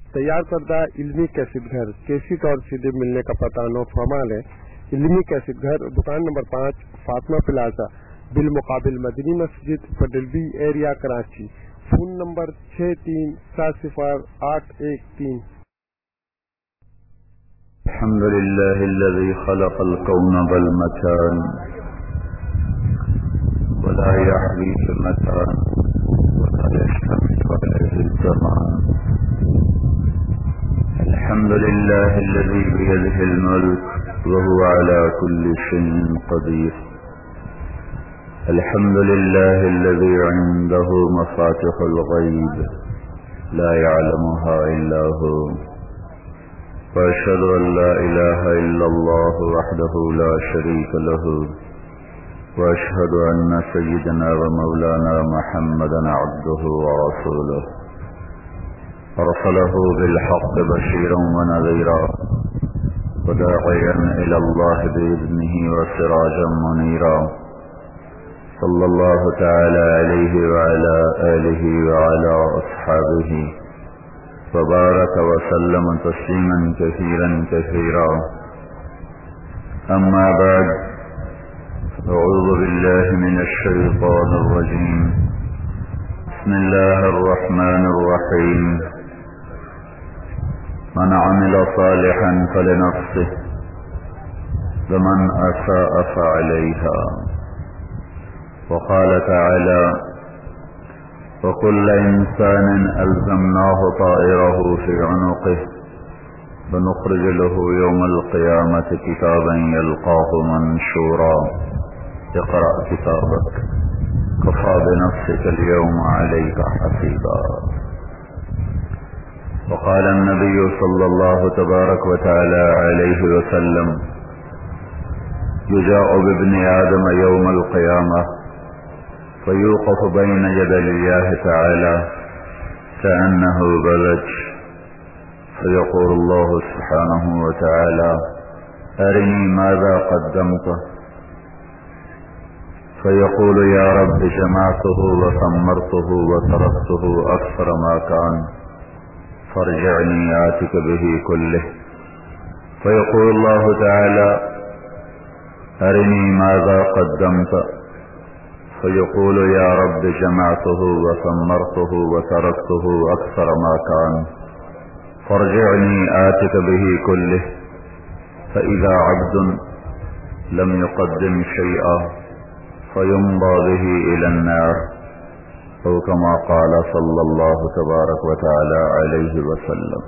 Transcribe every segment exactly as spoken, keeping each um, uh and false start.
तैयार करदा इल्मी कैसेट घर कैसेट और सीधे मिलने का पता नो फरमान है। इल्मी कैसेट घर दुकान नंबर पाँच फातिमा प्लाजा बिल मुकाबिल मदनी मस्जिद पडलबी एरिया कराची। फोन नंबर छः तीन सात सिफर आठ एक तीन। अल्हम्दुलिल्लाह الذي خلق الكون والمكان ولا يحويه المكان ولا يشتمل عليه الزمان. الحمد لله الذي بيده الملك وهو على كل شيء قدير. الحمد لله الذي عنده مفاتح الغيب لا يعلمها إلا هو. وأشهد أن لا إله إلا الله وحده لا شريك له. وأشهد أن سيدنا ومولانا محمدا عبده ورسوله أرسله بالحق بشيرا ونذيرا وداعيا إلى الله بإذنه وسراجا منيرا. صلى الله تعالى عليه وعلى آله وعلى أصحابه وبارك وسلم تسليما كثيرا كثيرا. أما بعد، أعوذ بالله من الشيطان الرجيم. بسم الله الرحمن الرحيم. من عمل صالحا فلنفسه ومن أساء فعليها. وقال تعالى: وكل إنسان ألزمناه طائره في عنقه ونخرج له يوم القيامة كتابا يلقاه منشورا. اقرأ كتابك كفى بنفسك اليوم عليك حسيبا. وقال النبي صلى الله تبارك وتعالى عليه وسلم: يجاء بابن آدم يوم القيامة فيوقف بين يدي الله تعالى كأنه بلج، فيقول الله سبحانه وتعالى: أرني ماذا قدمت؟ فيقول: يا رب جمعته وثمرته وتركته أكثر ما كان، فارجعني آتك به كله. فيقول الله تعالى: أرني ماذا قدمت؟ فيقول: يا رب جمعته وثمرته وتركته أكثر ما كان، فارجعني آتك به كله. فإذا عبد لم يقدم شيئا فيمضى به إلى النار، أو كما قال صلى الله تبارك وتعالى عليه وسلم.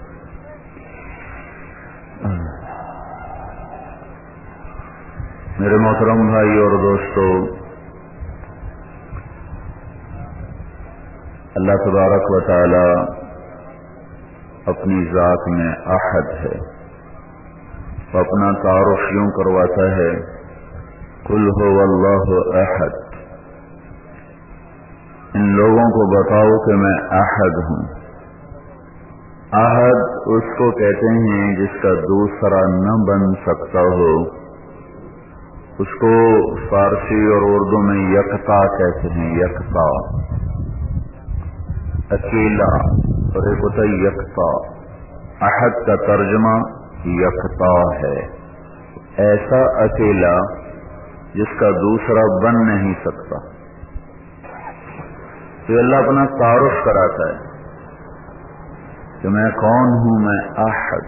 میرے محترم بھائی اور دوستو، اللہ تبارک و تعالی اپنی ذات میں احد ہے. وہ اپنا تعارف یوں کرواتا ہے: قل هو اللہ احد. ان لوگوں کو بتاؤ کہ میں احد ہوں. احد اس کو کہتے ہیں جس کا دوسرا نہ بن سکتا ہو. اس کو فارسی اور اردو میں یکتا کہتے ہیں. یکتا، اکیلا، اور ایک ہوتا ہے یکتا. احد کا ترجمہ یکتا ہے، ایسا اکیلا جس کا دوسرا بن نہیں سکتا. تو اللہ اپنا تعارف کراتا ہے کہ میں کون ہوں. میں احد.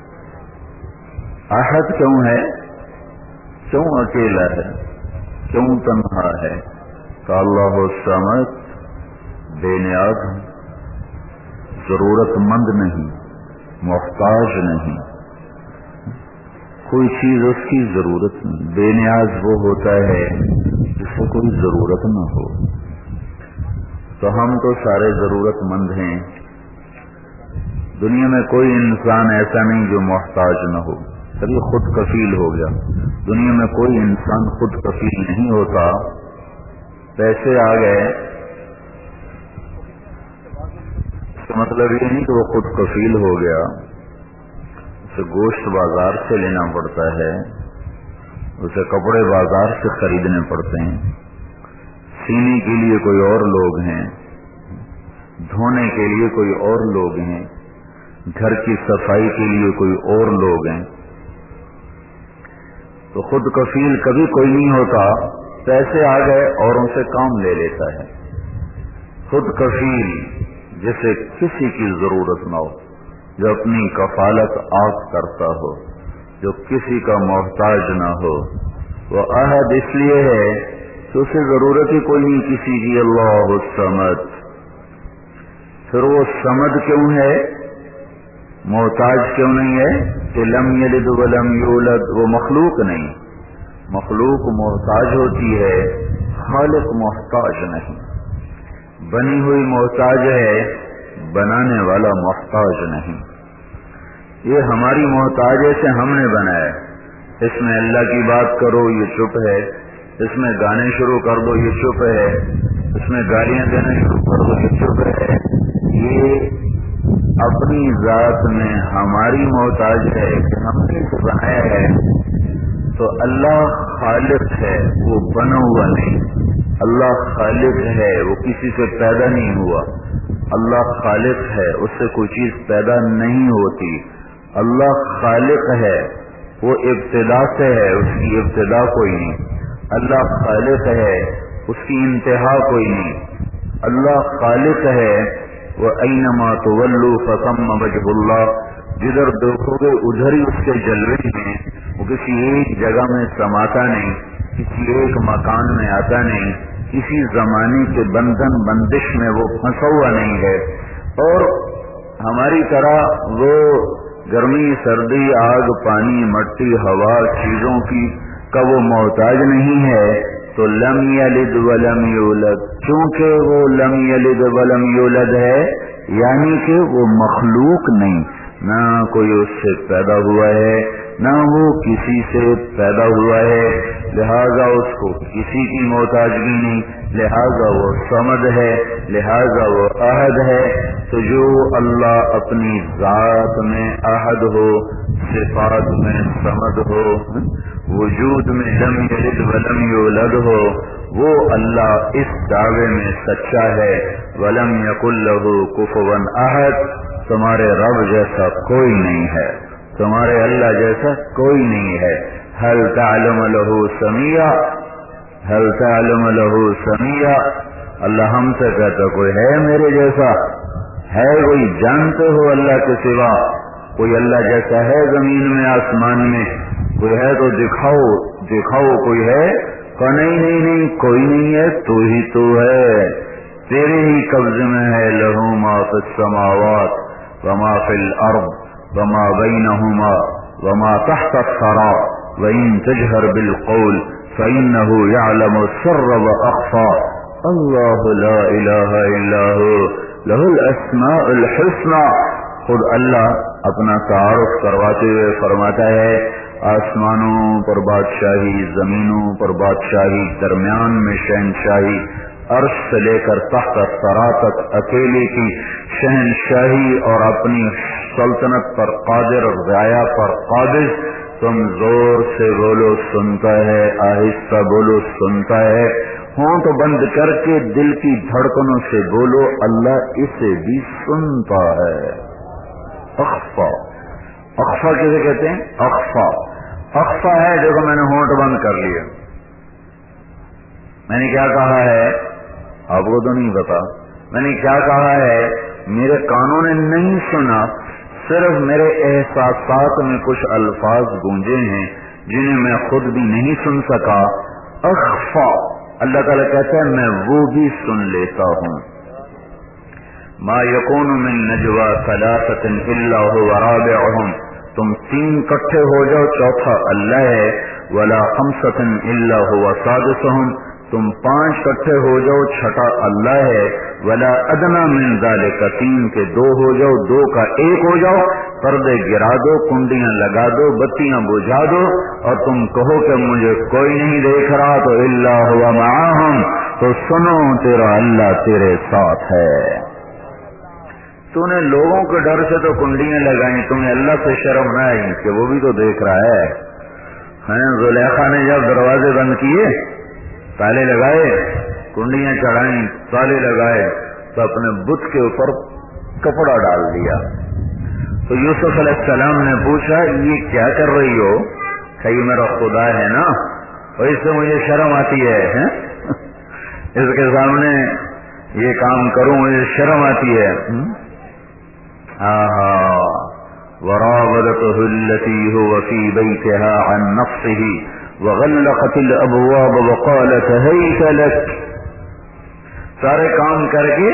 احد کیوں ہے؟ کیوں اکیلا ہے؟ کیوں تنہا ہے؟ کہ اللہ الصمد، بے نیاز، ضرورت مند نہیں، محتاج نہیں، کوئی چیز اس کی ضرورت نہیں. بے نیاز وہ ہوتا ہے جس کو کوئی ضرورت نہ ہو. تو ہم تو سارے ضرورت مند ہیں. دنیا میں کوئی انسان ایسا نہیں جو محتاج نہ ہو. چلیے خود کفیل ہو گیا. دنیا میں کوئی انسان خود کفیل نہیں ہوتا. پیسے آ گئے، اس کا مطلب یہ نہیں کہ وہ خود کفیل ہو گیا. اسے گوشت بازار سے لینا پڑتا ہے، اسے کپڑے بازار سے خریدنے پڑتے ہیں، سینے کے لیے کوئی اور لوگ ہیں، دھونے کے لیے کوئی اور لوگ ہیں. گھر کی صفائی کے لیے کوئی اور لوگ ہیں، تو خود کفیل کبھی کوئی نہیں ہوتا، پیسے آ گئے اوروں سے کام لے لیتا ہے۔ خود کفیل جسے کسی کی ضرورت نہ ہو، جو اپنی کفالت آپ کرتا ہو، جو کسی کا محتاج نہ ہو، وہ عہد اس لیے ہے کہ اسے ضرورت ہی کوئی نہیں کسی کی، اللہ الصمد۔ پھر وہ صمد کیوں ہے، محتاج کیوں نہیں ہے؟ کہ لم یلد ولم یولد، وہ مخلوق نہیں، مخلوق محتاج ہوتی ہے، خالق محتاج نہیں، بنی ہوئی محتاج ہے، بنانے والا محتاج نہیں۔ یہ ہماری محتاج ہے سے ہم نے بنایا، اس میں اللہ کی بات کرو یہ چپ ہے، اس میں گانے شروع کر دو یہ چپ ہے، اس میں گالیاں دینا شروع کر دو یہ چپ ہے۔ یہ اپنی ذات میں ہماری محتاج ہے کہ ہم نے اسے بنایا ہے۔ تو اللہ خالق ہے، وہ بنا ہوا نہیں، اللہ خالق ہے، وہ کسی سے پیدا نہیں ہوا، اللہ خالق ہے، اس سے کوئی چیز پیدا نہیں ہوتی، اللہ خالق ہے، وہ ابتدا سے ہے، اس کی ابتدا کوئی نہیں، اللہ خالق ہے، اس کی انتہا کوئی نہیں، اللہ خالق ہے، وہ اینما تولوا فثم وجہ اللہ، جدھر دیکھو گے ادھر ہی اس کے جلوے ہیں، وہ کسی ایک جگہ میں سماتا نہیں، کسی ایک مکان میں آتا نہیں، کسی زمانے کے بندھن بندش میں وہ پھنسا ہوا نہیں ہے، اور ہماری طرح وہ گرمی سردی آگ پانی مٹی ہوا چیزوں کی کا وہ محتاج نہیں ہے۔ تو لم یلد ولم یولد، چونکہ وہ لم یلد ولم یولد ہے یعنی کہ وہ مخلوق نہیں، نہ کوئی اس سے پیدا ہوا ہے نہ وہ کسی سے پیدا ہوا ہے، لہذا اس کو کسی کی محتاجگی نہیں، لہذا وہ صمد ہے، لہذا وہ احد ہے۔ تو جو اللہ اپنی ذات میں احد ہو، صفات میں صمد ہو، وجود میں لم یلد ولم یولد ہو، وہ اللہ اس دعوے میں سچا ہے، ولم یکن لہ کفوا احد، تمہارے رب جیسا کوئی نہیں ہے، تمہارے اللہ جیسا کوئی نہیں ہے۔ هل تعلم له سمیع، هل تعلم له سمیع، اللہ ہم سے کہتا کوئی ہے میرے جیسا، ہے کوئی جانتے ہو اللہ کے سوا کوئی اللہ جیسا ہے زمین میں آسمان میں، کوئی ہے تو دکھاؤ دکھاؤ کوئی ہے؟ کہ نہیں نہیں نہیں کوئی نہیں ہے، تو ہی تو ہے، تیرے ہی قبضے میں ہے، لہو ما فی السماوات وما فی الارض وما بینہما وما تحت الثری وان تجہر بالقول فانہ یعلم السر واخفی، اللہ لا الہ الا ہو لہ الاسماء الحسنی۔ خود اللہ اپنا تعارف کرواتے ہوئے فرماتا ہے آسمانوں پر بادشاہی، زمینوں پر بادشاہی، درمیان میں شہنشاہی، عرش سے لے کر تحت الثری تک اکیلے کی شہنشاہی، اور اپنی سلطنت پر قادر، رعایا پر قابض۔ تم زور سے بولو سنتا ہے، آہستہ بولو سنتا ہے، ہونٹ بند کر کے دل کی دھڑکنوں سے بولو اللہ اسے بھی سنتا ہے۔ اخفا، اخفا کسے کہتے ہیں؟ اخفا اخفا ہے دیکھو میں نے ہونٹ بند کر لیا، میں نے کیا کہا ہے آپ کو تو نہیں پتا، میں نے کیا کہا ہے میرے کانوں نے نہیں سنا، صرف میرے احساسات میں کچھ الفاظ گونجے ہیں جنہیں میں خود بھی نہیں سن سکا۔ اخفا، اللہ تعالیٰ کہتا ہے میں وہ بھی سن لیتا ہوں۔ ما یکون من نجوا ثلاثۃ الا هو رابعهم، تم تین کٹھے ہو جاؤ چوتھا اللہ ہے، ولا خمسۃ الا هو سادسهم، تم پانچ کٹھے ہو جاؤ چھٹا اللہ ہے، ولا ادنی من ذلک، تین کے دو ہو جاؤ دو کا ایک ہو جاؤ، پردے گرا دو، کنڈیاں لگا دو، بتیاں بجھا دو، اور تم کہو کہ مجھے کوئی نہیں دیکھ رہا، تو الا هو معهم، تو سنو تیرا اللہ تیرے ساتھ ہے۔ تو نے لوگوں کے ڈر سے تو کنڈیاں لگائیں، تمہیں اللہ سے شرم نہ آئی کہ وہ بھی تو دیکھ رہا ہے۔ زلیخا نے جب دروازے بند کیے، تالے لگائے، کنڈیاں چڑھائیں، تالے لگائے، تو اپنے بت کے اوپر کپڑا ڈال دیا، تو یوسف علیہ السلام نے پوچھا یہ کیا کر رہی ہو؟ کہ یہ میرا خدا ہے نا، اور اس سے مجھے شرم آتی ہے، اس کے سامنے یہ کام کروں مجھے شرم آتی ہے۔ آہا وراودته التي هو في بيتها عن نفسه وغلقت الابواب وقالت هيت لك، سارے کام کر کے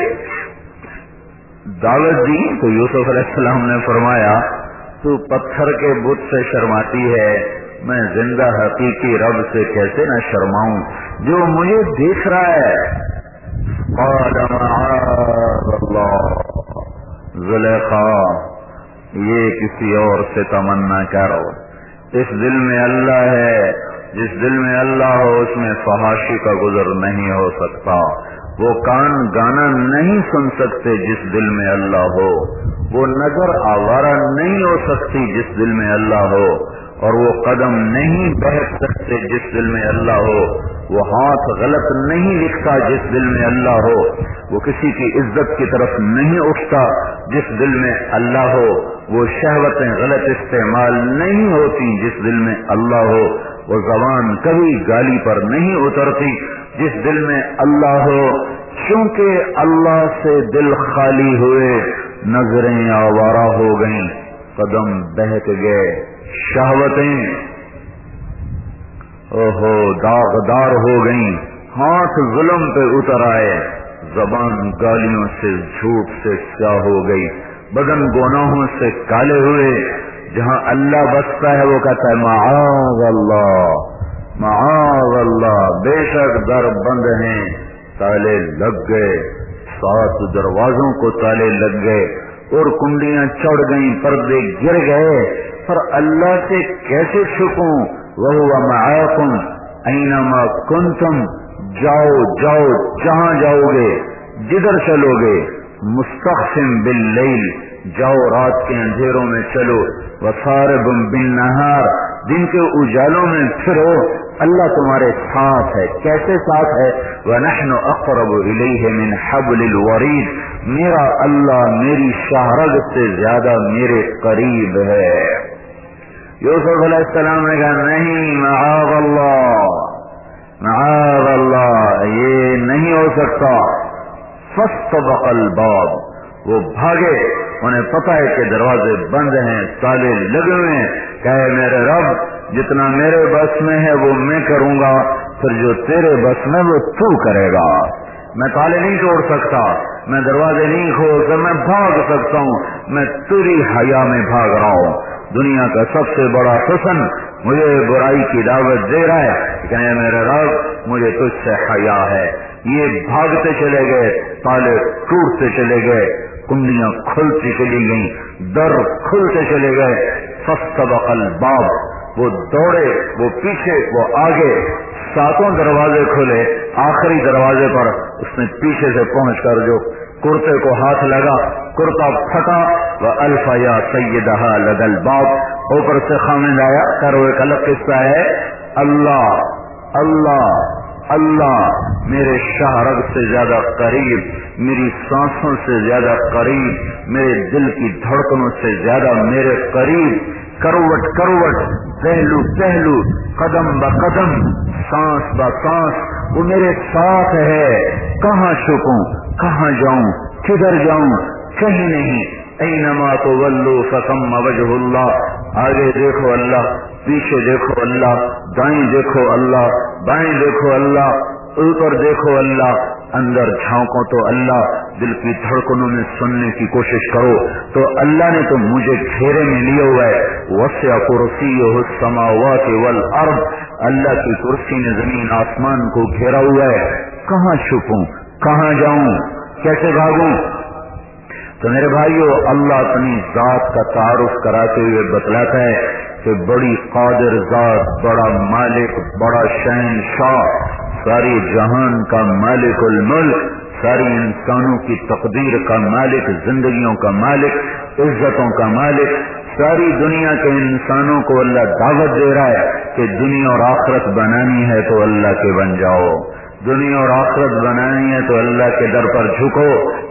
دعوت دی تو یوسف علیہ السلام نے فرمایا تو پتھر کے بت سے شرماتی ہے، میں زندہ حقیقی رب سے کیسے نہ شرماؤں جو مجھے دیکھ رہا ہے۔ قال معاذ اللہ، زلیخا یہ کسی اور سے تمنا کرو، اس دل میں اللہ ہے، جس دل میں اللہ ہو اس میں فحاشی کا گزر نہیں ہو سکتا، وہ کان گانا نہیں سن سکتے جس دل میں اللہ ہو، وہ نظر آوارہ نہیں ہو سکتی جس دل میں اللہ ہو، اور وہ قدم نہیں بہت سکتے جس دل میں اللہ ہو، وہ ہاتھ غلط نہیں لکھتا جس دل میں اللہ ہو، وہ کسی کی عزت کی طرف نہیں اٹھتا جس دل میں اللہ ہو، وہ شہوتیں غلط استعمال نہیں ہوتی جس دل میں اللہ ہو، وہ زبان کبھی گالی پر نہیں اترتی جس دل میں اللہ ہو، چونکہ اللہ سے دل خالی ہوئے نظریں آوارہ ہو گئیں، قدم بہک گئے، شہوتیں اوہو داغدار ہو گئیں، ہاتھ ظلم پہ اتر آئے، زبان گالیوں سے جھوٹ سے سیاہ ہو گئی، بدن گناہوں سے کالے ہوئے، جہاں اللہ بستا ہے وہ کہتا ہے معاذ اللہ معاذ اللہ، بے شک در بند ہیں، تالے لگ گئے، سات دروازوں کو تالے لگ گئے اور کنڈیاں چڑھ گئیں، پردے گر گئے، پر اللہ سے کیسے چھپوں؟ وَهُوَ مَعَاكُمْ أَيْنَمَا كُنْتُمْ، جاؤ جاؤ جہاں جاؤ گے، جدھر چلو گے، مستخفٍ باللیل، جاؤ رات کے اندھیروں میں چلو، وَصَارِبٌ بِالنَّهَارِ، دن کے اجالوں میں پھرو، اللہ تمہارے ساتھ ہے۔ کیسے ساتھ ہے؟ وَنَحْنُ أَقْرَبُ إِلَيْهِ مِنْ حَبْلِ الْوَرِيدِ، میرا اللہ میری شاہرگ سے زیادہ میرے قریب ہے۔ یوسف علیہ السلام نے کہا نہیں، معاذ اللہ معاذ اللہ، یہ نہیں ہو سکتا۔ فاستبق الباب، وہ بھاگے، انہیں پتہ ہے کہ دروازے بند ہیں، تالے لگے ہوئے ہیں، کہے میرے رب جتنا میرے بس میں ہے وہ میں کروں گا، پھر جو تیرے بس میں وہ تو کرے گا، میں تالے نہیں توڑ سکتا، میں دروازے نہیں کھول سکتا، میں بھاگ سکتا ہوں، میں تیری حیا میں بھاگ رہا ہوں۔ دنیا کا سب سے بڑا حسن مجھے برائی کی دعوت دے رہا ہے کہ میرے رب مجھے تجھ سے حیا ہے۔ یہ بھاگتے چلے گئے، تالے ٹوٹتے چلے گئے، کنڈیاں کھلتی چلی گئیں، در کھلتے چلے گئے۔ فاستبق الباب، وہ دوڑے، وہ پیچھے، وہ آگے، ساتوں دروازے کھلے، آخری دروازے پر اس نے پیچھے سے پہنچ کر جو کرتے کو ہاتھ لگا، کرتا پھٹا، وَأَلْفَ يَا سَيِّدَهَا لَدَى الْبَابِ، اوپر سے خامد آیا کر، وہ ایک الگ قصہ ہے، اللہ اللہ اللہ میرے شاہرگ سے زیادہ قریب، میری سانسوں سے زیادہ قریب، میرے دل کی دھڑکنوں سے زیادہ میرے قریب، کروٹ کروٹ، پہلو پہلو، قدم با قدم، سانس با سانس وہ میرے ساتھ ہے۔ کہاں چھپوں، کہاں جاؤں، کدھر جاؤں، کہیں نہیں۔ اینما تولوا فثم وجہ اللہ، آگے دیکھو اللہ، پیچھے دیکھو اللہ، دائیں دیکھو اللہ، بائیں دیکھو اللہ، اوپر دیکھو اللہ، اندر جھانکو تو اللہ، دل کی دھڑکنوں میں سننے کی کوشش کرو تو اللہ نے تو مجھے گھیرے میں لیا ہوا ہے۔ وسع کرسیہ السماوات والارض، اللہ کی کرسی نے زمین آسمان کو گھیرا ہوا ہے۔ کہاں چھپوں، کہاں جاؤں، کیسے بھاگوں؟ تو میرے بھائیو، اللہ اپنی ذات کا تعارف کراتے ہوئے بتلاتا ہے کہ بڑی قادر ذات، بڑا مالک، بڑا شہنشاہ، ساری جہان کا مالک الملک، ساری انسانوں کی تقدیر کا مالک، زندگیوں کا مالک، عزتوں کا مالک، ساری دنیا کے انسانوں کو اللہ دعوت دے رہا ہے کہ دنیا اور آخرت بنانی ہے تو اللہ کے بن جاؤ، دنیا اور آخرت بنانی ہے تو اللہ کے در پر جھکو،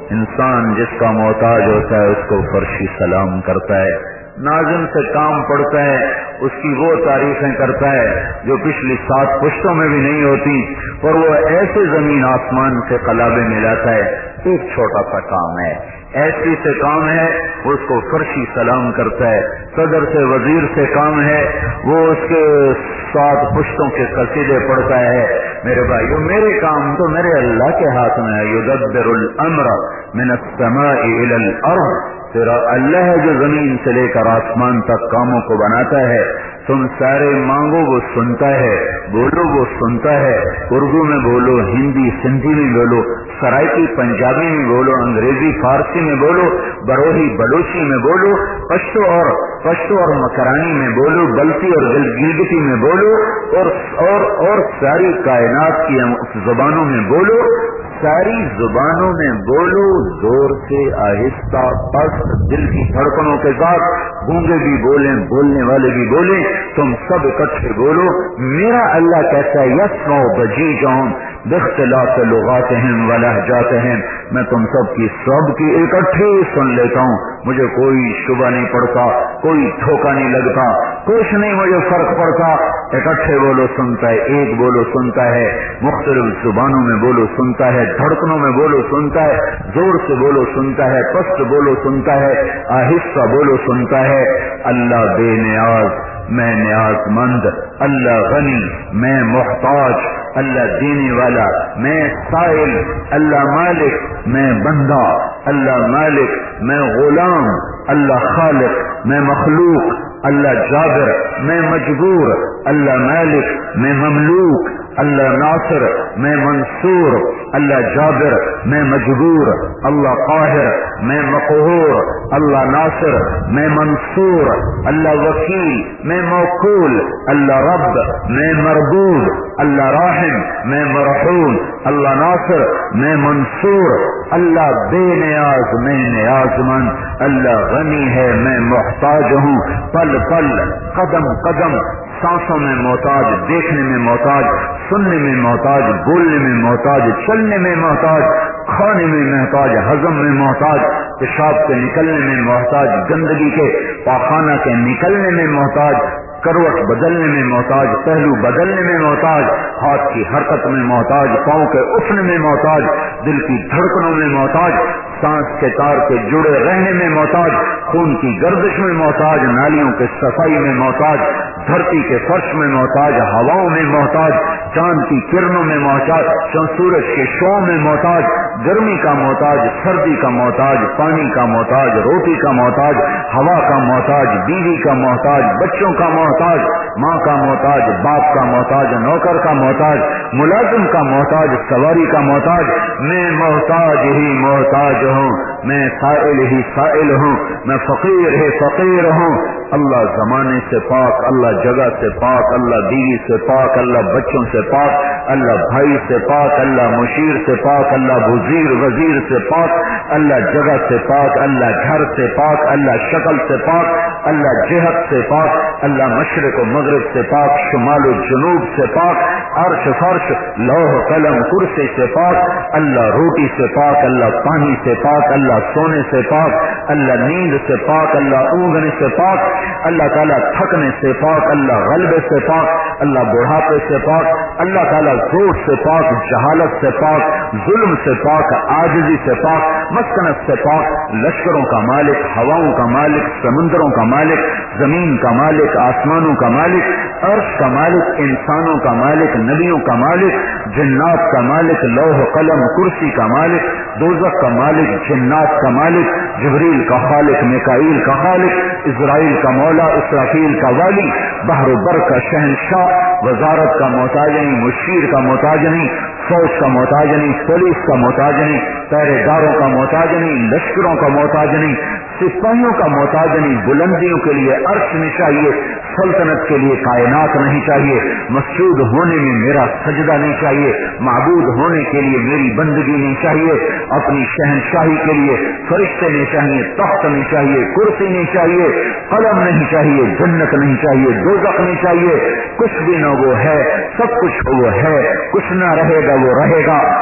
انسان جس کا محتاج ہوتا ہے اس کو فرشی سلام کرتا ہے، ناظم سے کام پڑتا ہے اس کی وہ تعریفیں کرتا ہے جو پچھلی سات پشتوں میں بھی نہیں ہوتی، اور وہ ایسے زمین آسمان سے قلابے ملاتا ہے، ایک چھوٹا سا کام ہے، ایسی سے کام ہے وہ اس کو فرشی سلام کرتا ہے، صدر سے وزیر سے کام ہے وہ اس کے سات پشتوں کے قصیدے پڑھتا ہے۔ میرے بھائیو، میرے کام تو میرے اللہ کے ہاتھ میں ہے، یدبر الامر من السماء الى الارض، تیرا اللہ ہے جو زمین سے لے کر آسمان تک کاموں کو بناتا ہے، تم سارے مانگو وہ سنتا ہے، بولو وہ سنتا ہے، اردو میں بولو، ہندی سندھی میں بولو، سرائکی پنجابی میں بولو، انگریزی فارسی میں بولو، بروہی بلوچی میں بولو، پشتو اور پشتو اور مکرانی میں بولو، بلتی اور گلگتی میں بولو، اور اور اور ساری کائنات کی زبانوں میں بولو، ساری زبانوں میں بولو، زور سے، آہستہ، پست، دل کی دھڑکنوں کے ساتھ، گونگے بھی بولیں، بولنے والے بھی بولیں، تم سب اکٹھے بولو۔ میرا اللہ کہتا ہے یسمع ضجیجہم باختلاف لغاتہم ولہجاتہم، میں تم سب کی سب کی اکٹھے سن لیتا ہوں، مجھے کوئی شبہ نہیں پڑتا، کوئی دھوکہ نہیں لگتا، کچھ نہیں مجھے فرق پڑتا، اکٹھے بولو سنتا ہے، ایک بولو سنتا ہے، مختلف زبانوں میں بولو سنتا ہے، دھڑکنوں میں بولو سنتا ہے، زور سے بولو سنتا ہے، پست بولو سنتا ہے، آہستہ بولو سنتا ہے۔ اللہ بے نیاز، میں نیاز مند، اللہ غنی، میں محتاج، اللہ دینے والا، میں سائل، اللہ مالک، میں بندہ، اللہ مالک، میں غلام، اللہ خالق، میں مخلوق، اللہ جابر، میں مجبور، اللہ مالک، میں مملوک، اللہ ناصر، میں منصور، اللہ جابر، میں مجبور، اللہ قاہر، میں مقہور، اللہ ناصر، میں منصور، اللہ وکیل، میں موکول، اللہ رب، میں مربوب، اللہ راحم، میں مرحوم، اللہ ناصر، میں منصور، اللہ بے نیاز، میں نیاز مند، اللہ غنی ہے، میں محتاج ہوں، پل پل، قدم قدم، سانسوں میں محتاج، دیکھنے میں محتاج، سننے میں محتاج، بولنے میں محتاج، چلنے میں محتاج، کھانے میں محتاج، ہضم میں محتاج، پیشاب کے نکلنے میں محتاج، گندگی کے پاخانہ کے نکلنے میں محتاج، کروٹ بدلنے میں محتاج، پہلو بدلنے میں محتاج، ہاتھ کی حرکت میں محتاج، پاؤں کے اٹھنے میں محتاج، دل کی دھڑکنوں میں محتاج، سانس کے تار کے جڑے رہنے میں محتاج، خون کی گردش میں محتاج، نالیوں کے صفائی میں محتاج، دھرتی کے فرش میں محتاج، ہواؤں میں محتاج، چاند کی کرنوں میں محتاج، سورج کے شعاع میں محتاج، گرمی کا محتاج، سردی کا محتاج، پانی کا محتاج، روٹی کا محتاج، ہوا کا محتاج، بیوی کا محتاج، بچوں کا محتاج، ماں کا محتاج، باپ کا محتاج، نوکر کا محتاج، ملازم کا محتاج، سواری کا محتاج، میں محتاج ہی محتاج ہوں، میں سائل ہی سائل ہوں، میں فقیر ہی فقیر ہوں۔ اللہ زمانے سے پاک، اللہ جگہ سے پاک، اللہ بیوی سے پاک، اللہ بچوں سے پاک، اللہ بھائی سے پاک، اللہ مشیر سے پاک، اللہ وزیر وزیر سے پاک، اللہ جگہ سے پاک، اللہ گھر سے پاک، اللہ شکل سے پاک، اللہ جہت سے پاک، اللہ مشرق و مغرب سے پاک، شمال و جنوب سے پاک، عرش فرش لوح قلم کرسی سے پاک، اللہ روٹی سے پاک، اللہ پانی سے پاک، اللہ سونے سے پاک، اللہ نیند سے پاک، اللہ اونگنے سے پاک، اللہ تعالیٰ تھکنے سے پاک، اللہ غلبے سے پاک، اللہ بڑھاپے سے پاک، اللہ تعالیٰ زور سے پاک، جہالت سے پاک، ظلم سے پاک، عاجزی سے پاک، مسکنت سے پاک، لشکروں کا مالک، ہواؤں کا مالک، سمندروں کا مالک، زمین کا مالک، آسمانوں کا مالک، عرش کا مالک، انسانوں کا مالک، نبیوں کا مالک، جنات کا مالک، لوح قلم کرسی کا مالک، دوزخ کا مالک، جنات کا مالک، جبریل کا خالق، میکائیل کا خالق، اسرائیل کا مولا، اسرافیل کا والی، بحر و بر کا شہنشاہ، وزارت کا محتاج نہیں، مشیر کا محتاج نہیں، فوج کا محتاج نہیں، پولیس کا محتاج نہیں، پہرے داروں کا محتاج نہیں، لشکروں کا محتاج نہیں، سپاہیوں کا محتاج نہیں، بلندیوں کے لیے عرش نہیں چاہیے، سلطنت کے لیے کائنات نہیں چاہیے، مسجود ہونے میں میرا سجدہ نہیں چاہیے، معبود ہونے کے لیے میری بندگی نہیں چاہیے، اپنی شہنشاہی کے لیے فرشتے نہیں چاہیے، تخت نہیں چاہیے، کرسی نہیں چاہیے، قلم نہیں چاہیے، جنت نہیں چاہیے، دوزخ نہیں چاہیے، کچھ بھی نہ وہ ہے، سب کچھ وہ ہے، کچھ نہ رہے گا وہ رہے گا،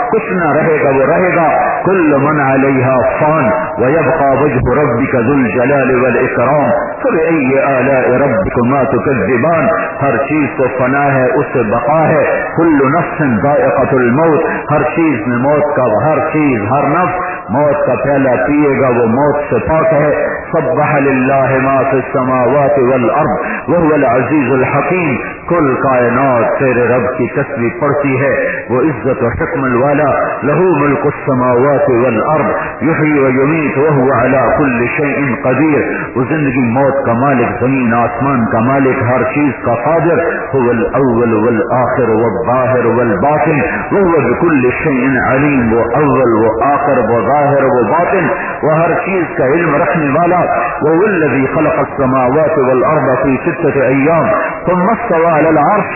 کچھ نہ رہے گا وہ رہے گا. کل من علیہا فان ویبقى وجہ ربک ذو الجلال والاکرام فبأي آلاء ربکما تکذبان. ہر چیز تو فنا ہے, اس سے بقا ہے. کل نفس ذائقۃ الموت, ہر چیز میں موت کا, ہر چیز ہر نفس موت کا پیالہ پیے گا, وہ موت سے پاک ہے. سبح للہ ما فی السماوات والارض وهو العزیز الحکیم. کل کائنات تیرے رب کی تسبیح پڑھتی ہے, وہ عزت و حکمت والا. لہ ملک السماوات والارض یحیی و یمیت وهو علی کل شیء قدیر. وہ زندگی موت کا مالک, زمین آسمان کا مالک, ہر چیز کا قادر. هو الاول والآخر والظاہر والباطن وهو بكل شیء علیم. وہ اول, وہ آخر, وہ ظاہر, وہ باطن, وہ ہر چیز کا علم رکھنے والا. وهو الذی خلق السماوات والارض فی ستۃ ایام ثم استوى علی العرش.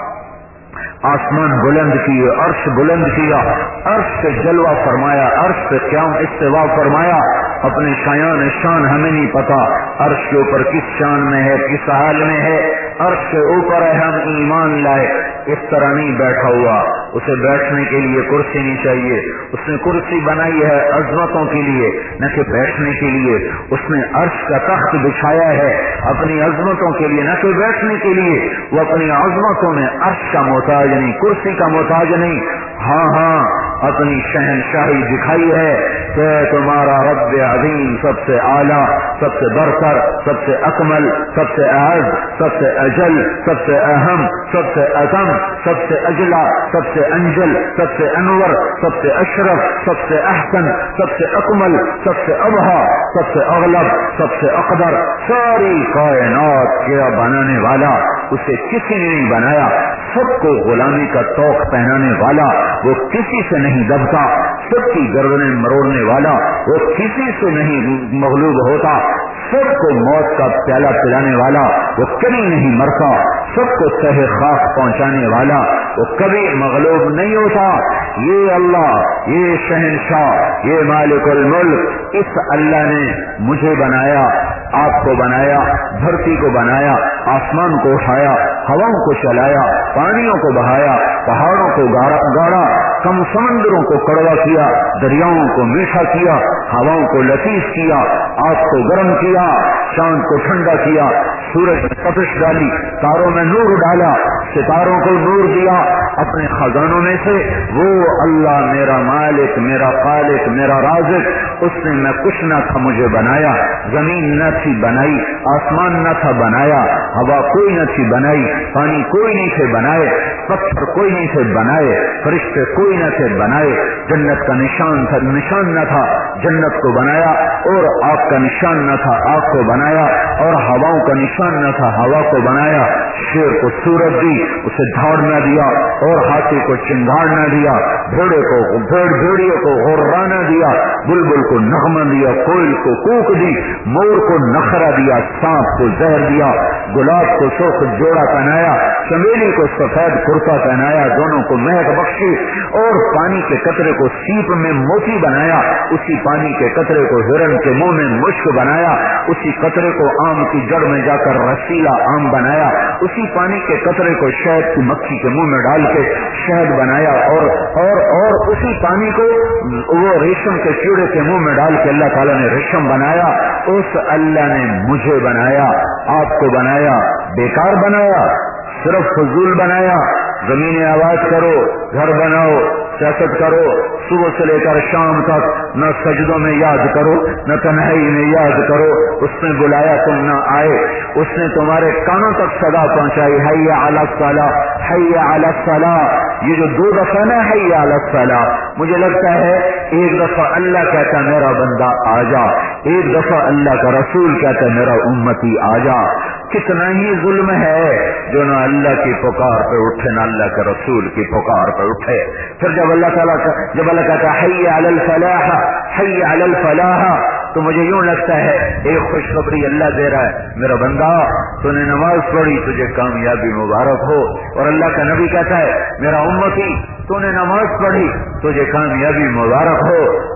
آسمان بلند کیے, عرش بلند کیا, عرش سے جلوہ فرمایا, عرش سے قیام استوا فرمایا. اپنے شایان شان ہمیں نہیں پتا عرش کے اوپر کس شان میں ہے, کس حال میں ہے. عرش کے اوپر ہے, ہم ایمان لائے. اس طرح نہیں بیٹھا ہوا, اسے بیٹھنے کے لیے کرسی نہیں چاہیے. اس نے کرسی بنائی ہے عظمتوں کے لیے, نہ کہ بیٹھنے کے لیے. اس نے عرش کا تخت بچھایا ہے اپنی عظمتوں کے لیے, نہ کہ بیٹھنے کے لیے. وہ اپنی عظمتوں میں عرش کا محتاج نہیں, کرسی کا محتاج نہیں. ہاں ہاں اپنی شہنشاہی دکھائی ہے کہ تمہارا رب عظیم, سب سے اعلیٰ, سب سے برتر, سب سے اکمل, سب سے اعز, سب سے اجل, سب سے اہم, سب سے اعظم, سب سے اجلا, سب سے انجل, سب سے انور, سب سے اشرف, سب سے احسن, سب سے اکمل, سب سے ابہا, سب سے اغلب, سب سے اقدر. ساری کائنات کا بنانے والا, اسے کسی نے نہیں بنایا. سب کو غلامی کا توق پہنانے والا, وہ کسی سے نہیں دبتا. سب کی گردنیں مروڑنے والا, وہ کسی سے نہیں مغلوب ہوتا. سب کو موت کا پیالہ پلانے والا, وہ کبھی نہیں مرتا. سب کو تہ خاک پہنچانے والا, وہ کبھی مغلوب نہیں ہوتا. یہ اللہ, یہ شہنشاہ, یہ مالک الملک, اس اللہ نے مجھے بنایا, آپ کو بنایا, دھرتی کو بنایا, آسمان کو اٹھایا, ہواؤں کو چلایا, پانیوں کو بہایا, پہاڑوں کو گاڑا, کم سمندروں کو کڑوا کیا, دریاؤں کو میٹھا کیا, ہواؤں کو لطیف کیا, آگ کو گرم کیا, چاند کو ٹھنڈا کیا, سورج میں تپش ڈالی, تاروں میں نور ڈالا, ستاروں کو نور دیا اپنے خزانوں میں سے. وہ اللہ میرا مالک, میرا خالق, میرا رازق, اس نے میں کچھ نہ تھا مجھے بنایا. زمین نہ تھی بنائی, آسمان نہ تھا بنایا, ہوا کوئی نہ تھی بنائی, پانی کوئی نہیں تھے بنائے, پتھر کوئی نہیں تھے بنائے, فرشتے کوئی نہ تھے بنائے. جنت کا نشان تھا, نشان نہ تھا, جنت کو بنایا. اور آگ کا نشان نہ تھا, آگ کو بنایا. اور ہواؤں کا نشان نہ تھا, ہوا کو بنایا. شیر کو صورت دی, اسے دھاڑ نہ دیا, اور ہاتھی کو چنگاڑ نہ دیا, بھیڑے کو بھیڑ بھیڑیے کو غرہ نہ دیا, بلبل کو نغمہ دیا, کوئل کو کوک دی, مور کو نخرا دیا, سانپ کو زہر دیا, گلاب کو سرخ جوڑا پہنایا, چمیلی کو سفید کرتا پہنایا, دونوں کو مہک بخشی. اور پانی کے قطرے کو سیپ میں موتی بنایا, اسی پانی کے قطرے کو ہرن کے منہ میں مشک بنایا, اسی قطرے کو آم کی جڑ میں جا کر رسیلا آم بنایا, اسی پانی کے قطرے کو شہد کی مکھی کے منہ میں ڈال کے شہد بنایا, اور اور اور اسی پانی کو وہ ریشم کے کیڑے کے منہ میں ڈال کے اللہ تعالیٰ نے ریشم بنایا. اس اللہ نے مجھے بنایا, آپ کو بنایا, بیکار بنایا, صرف فضول بنایا. زمینیں آباد کرو, گھر بناؤ, سیاست کرو, صبح سے لے کر شام تک نہ سجدوں میں یاد کرو, نہ تنہائی میں یاد کرو. اس نے بلایا تم نہ آئے, اس نے تمہارے کانوں تک صدا پہنچائی, حی علی الصلاۃ, حی علی الصلاۃ. یہ جو دو دفعہ نا حی علی الصلاۃ, مجھے لگتا ہے ایک دفعہ اللہ کہتا میرا بندہ آ جا, ایک دفعہ اللہ کا رسول کہتا میرا امتی آ جا. کتنا ہی ظلم ہے جو نہ اللہ کی پکار پہ اٹھے, نہ اللہ کے رسول کی پکار پہ اٹھے. پھر جب اللہ تعالیٰ جب اللہ کہتا حی علی الفلاح, حی علی الفلاح, تو مجھے یوں لگتا ہے ایک خوشخبری اللہ دے رہا ہے, میرا بندہ تو نے نماز پڑھی, تجھے کامیابی مبارک ہو. اور اللہ کا نبی کہتا ہے میرا امتی تو نے نماز پڑھی, تجھے کامیابی مبارک ہو.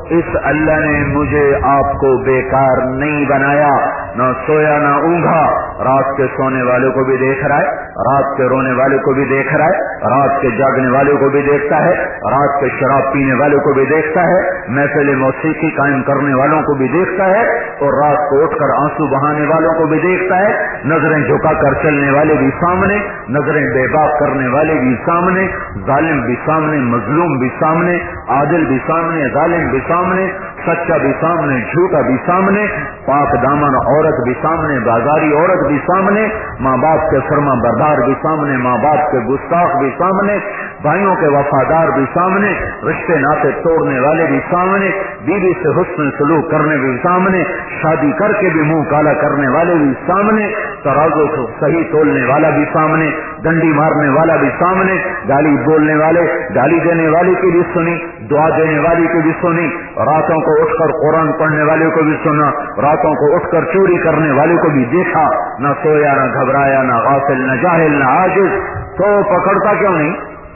اس اللہ نے مجھے آپ کو بیکار نہیں بنایا، نہ سویا نہ اونگا، رات کے سونے والے کو بھی دیکھ رہا ہے، رات کے رونے والے کو بھی دیکھ رہا ہے، رات کے جاگنے والے کو بھی دیکھتا ہے، رات کے شراب پینے والے کو بھی دیکھتا ہے، محفل موسیقی قائم کرنے والوں کو بھی دیکھتا ہے، اور رات کو اٹھ کر آنسو بہانے والوں کو بھی دیکھتا ہے، نظریں جھکا کر چلنے والے بھی سامنے، نظریں بے باک کرنے والے بھی سامنے، ظالم بھی سامنے، مظلوم بھی سامنے، عادل بھی سامنے، ظالم بھی سامنے، سچا بھی سامنے، جھوٹا بھی سامنے، پاک دامن عورت بھی سامنے، بازاری عورت بھی سامنے، ماں باپ کے فرما بردار بھی سامنے، ماں باپ کے گستاخ بھی سامنے، بھائیوں کے وفادار بھی سامنے، رشتے ناطے توڑنے والے بھی سامنے، بیوی سے حسن سلوک کرنے بھی سامنے، شادی کر کے بھی منہ کالا کرنے والے بھی سامنے، ترازو کو صحیح تولنے والا بھی سامنے، ڈنڈی مارنے والا بھی سامنے، گالی بولنے والے، گالی دینے والے کی بھی سنی، دعا دینے والی کی بھی سنی، راتوں کو اٹھ کر قرآن پڑھنے والے کو بھی سنا، راتوں کو اٹھ کر چوری کرنے والے کو بھی دیکھا، نہ سویا نہ گھبرایا نہ غافل نہ جاہل نہ عاجز، تو پکڑتا کیوں نہیں؟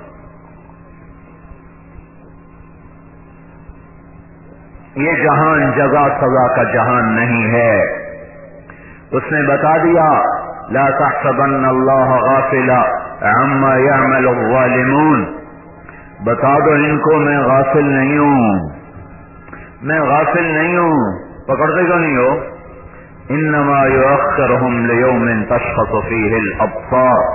یہ جہان جزا سزا کا جہان نہیں ہے۔ اس نے بتا دیا لا تحسبن اللہ غافلا عما يعمل الظالمون، بتا دو ان کو میں غافل نہیں ہوں، میں غافل نہیں ہوں، پکڑتے کیوں نہیں ہو؟ انما یؤخرهم لیوم تشخص فیہ الابصار،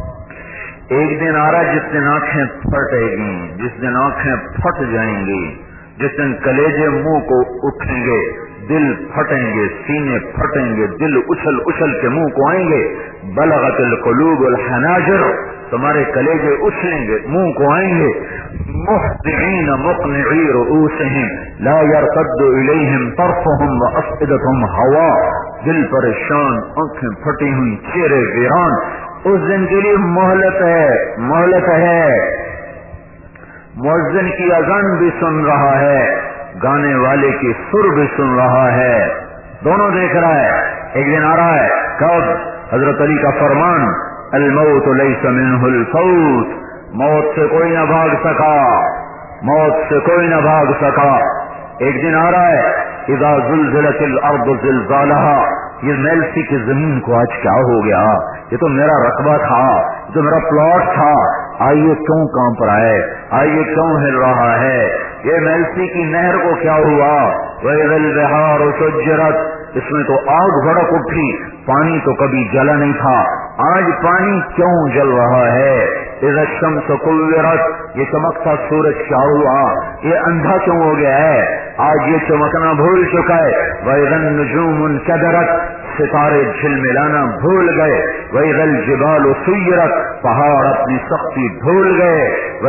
ایک دن آ رہا جس دن آنکھیں پھٹے گی، جس دن آنکھیں پھٹ جائیں گی، جس دن کلیجے منہ کو اٹھیں گے، دل پھٹیں گے، سینے پھٹیں گے، دل اچھل اچھل کے منہ کو آئیں گے، بلغت القلوب الحناجر، تمہارے کلیجے اچھلیں گے، منہ کو آئیں گے، مہطعین مقنعی رؤوسہم لا یرتد الیہم طرفہم وافئدتہم ہوا، دل پریشان، آنکھیں پھٹی ہوئی، چہرے ویران، اس دن کے لیے مہلت ہے، مہلت ہے۔ مؤذن کی اذان بھی سن رہا ہے، گانے والے کی سر بھی سن رہا ہے، دونوں دیکھ رہا ہے، ایک دن آ رہا ہے، کب؟ حضرت علی کا فرمان الموت لیس منہ الفوت، موت سے کوئی نہ بھاگ سکا، موت سے کوئی نہ بھاگ سکا، ایک دن آ رہا ہے اذا زلزلت الارض زلزالہا، یہ میلسی کی زمین کو آج کیا ہو گیا، یہ تو میرا رقبہ تھا، یہ تو میرا پلاٹ تھا، آئیے کیوں کانپ رہا ہے، آئیے کیوں ہل رہا ہے، یہ میلسی کی نہر کو کیا ہوا، وَإِذَا الْبِحَارُ سُجِّرَتْ، اس میں تو آگ بھڑک اٹھی، پانی تو کبھی جلا نہیں تھا، آج پانی کیوں جل رہا ہے، اِذَا الشَّمْسُ كُوِّرَتْ، یہ چمکتا سورج کیا ہوا، یہ اندھا کیوں ہو گیا ہے، آج یہ چمکنا بھول چکا ہے، وَإِذَا النُّجُومُ انْكَدَرَتْ، ستارے جھل ملانا بھول گئے، وَإِذَا الْجِبَالُ سُيِّرَتْ، پہاڑ اپنی سختی بھول گئے،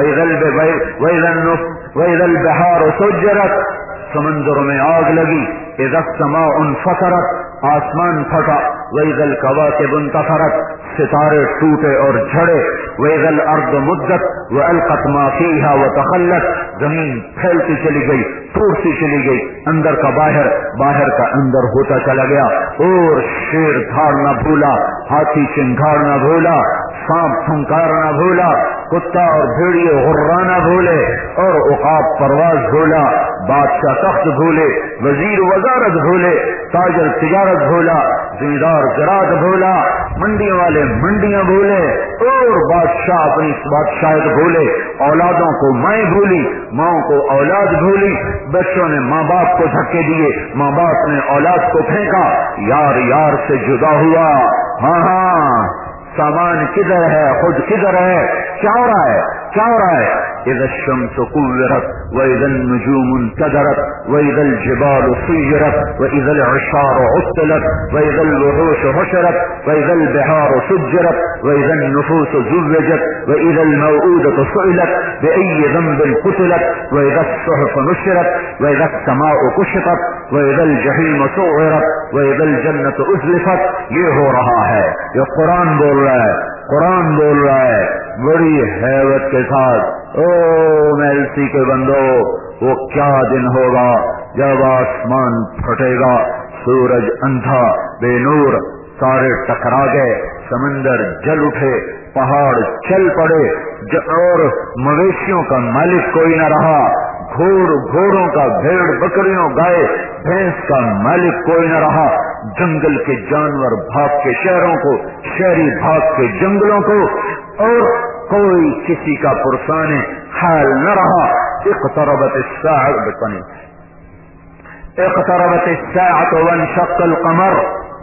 وَإِذَا الْبِحَارُ سُجِّرَتْ، سمندروں میں آگ لگی، اذا السماء انفطرت، آسمان پھٹا، وَإِذَا الْكَوَاكِبُ انتَثَرَتْ، ستارے ٹوٹے اور جھڑے، وَإِذَا الْأَرْضُ مُدَّتْ وَأَلْقَتْ مَا فِيهَا وَتَخَلَّتْ، زمین پھیلتی چلی گئی، ٹوٹتی چلی گئی، اندر کا باہر، باہر کا اندر ہوتا چلا گیا، اور شیر دھاڑ نہ بھولا، ہاتھی چنگھاڑ نہ بھولا، سانپ پھنکار نہ بھولا، کتا اور بھیڑیے غرانا بھولے، اور عقاب پرواز بھولا، بادشاہ تخت بھولے، وزیر وزارت بھولے، تاجر تجارت بھولا، زمیندار زراعت بھولا، منڈیوں والے منڈیاں بھولے، اور بادشاہ اپنی بادشاہت بھولے، اولادوں کو مائیں بھولی، ماؤں کو اولاد بھولی، بچوں نے ماں باپ کو دھکے دیے، ماں باپ نے اولاد کو پھینکا، یار یار سے جدا ہوا، ہاں ہاں سامان کدھر ہے، خود کدھر ہے، کیا ہو رہا ہے، کیا ہو رہا ہے، اذا الشمس كورت واذا النجوم انكدرت واذا الجبال سيرت واذا العشار عطلت واذا الوحوش حشرت واذا البحار سجرت واذا النفوس زوجت واذا الموءودة سئلت بأي ذنب قتلت واذا الصحف نشرت واذا السماء كشطت واذا الجحيم سعرت واذا الجنة ازلفت، یہ ہو رہا ہے، یہ قرآن بول رہا ہے، قرآن بول رہا ہے بڑی حیرت کے ساتھ، او میلسی کے بندو، وہ کیا دن ہوگا جب آسمان پھٹے گا، سورج اندھا بے نور، تارے ٹکرا گئے، سمندر جل اٹھے، پہاڑ چل پڑے، اور مویشیوں کا مالک کوئی نہ رہا، घोड़ घोड़ों का, भेड़ बकरियों, गाय भैंस का मालिक कोई न रहा। जंगल के जानवर भाग के शहरों को, शहरी भाग के जंगलों को, और कोई किसी का पुरसान हाल न रहा। इक़्तरबत अस्साअत इक़्तरबत अस्साअत वन्शक़्क़ अल-क़मर।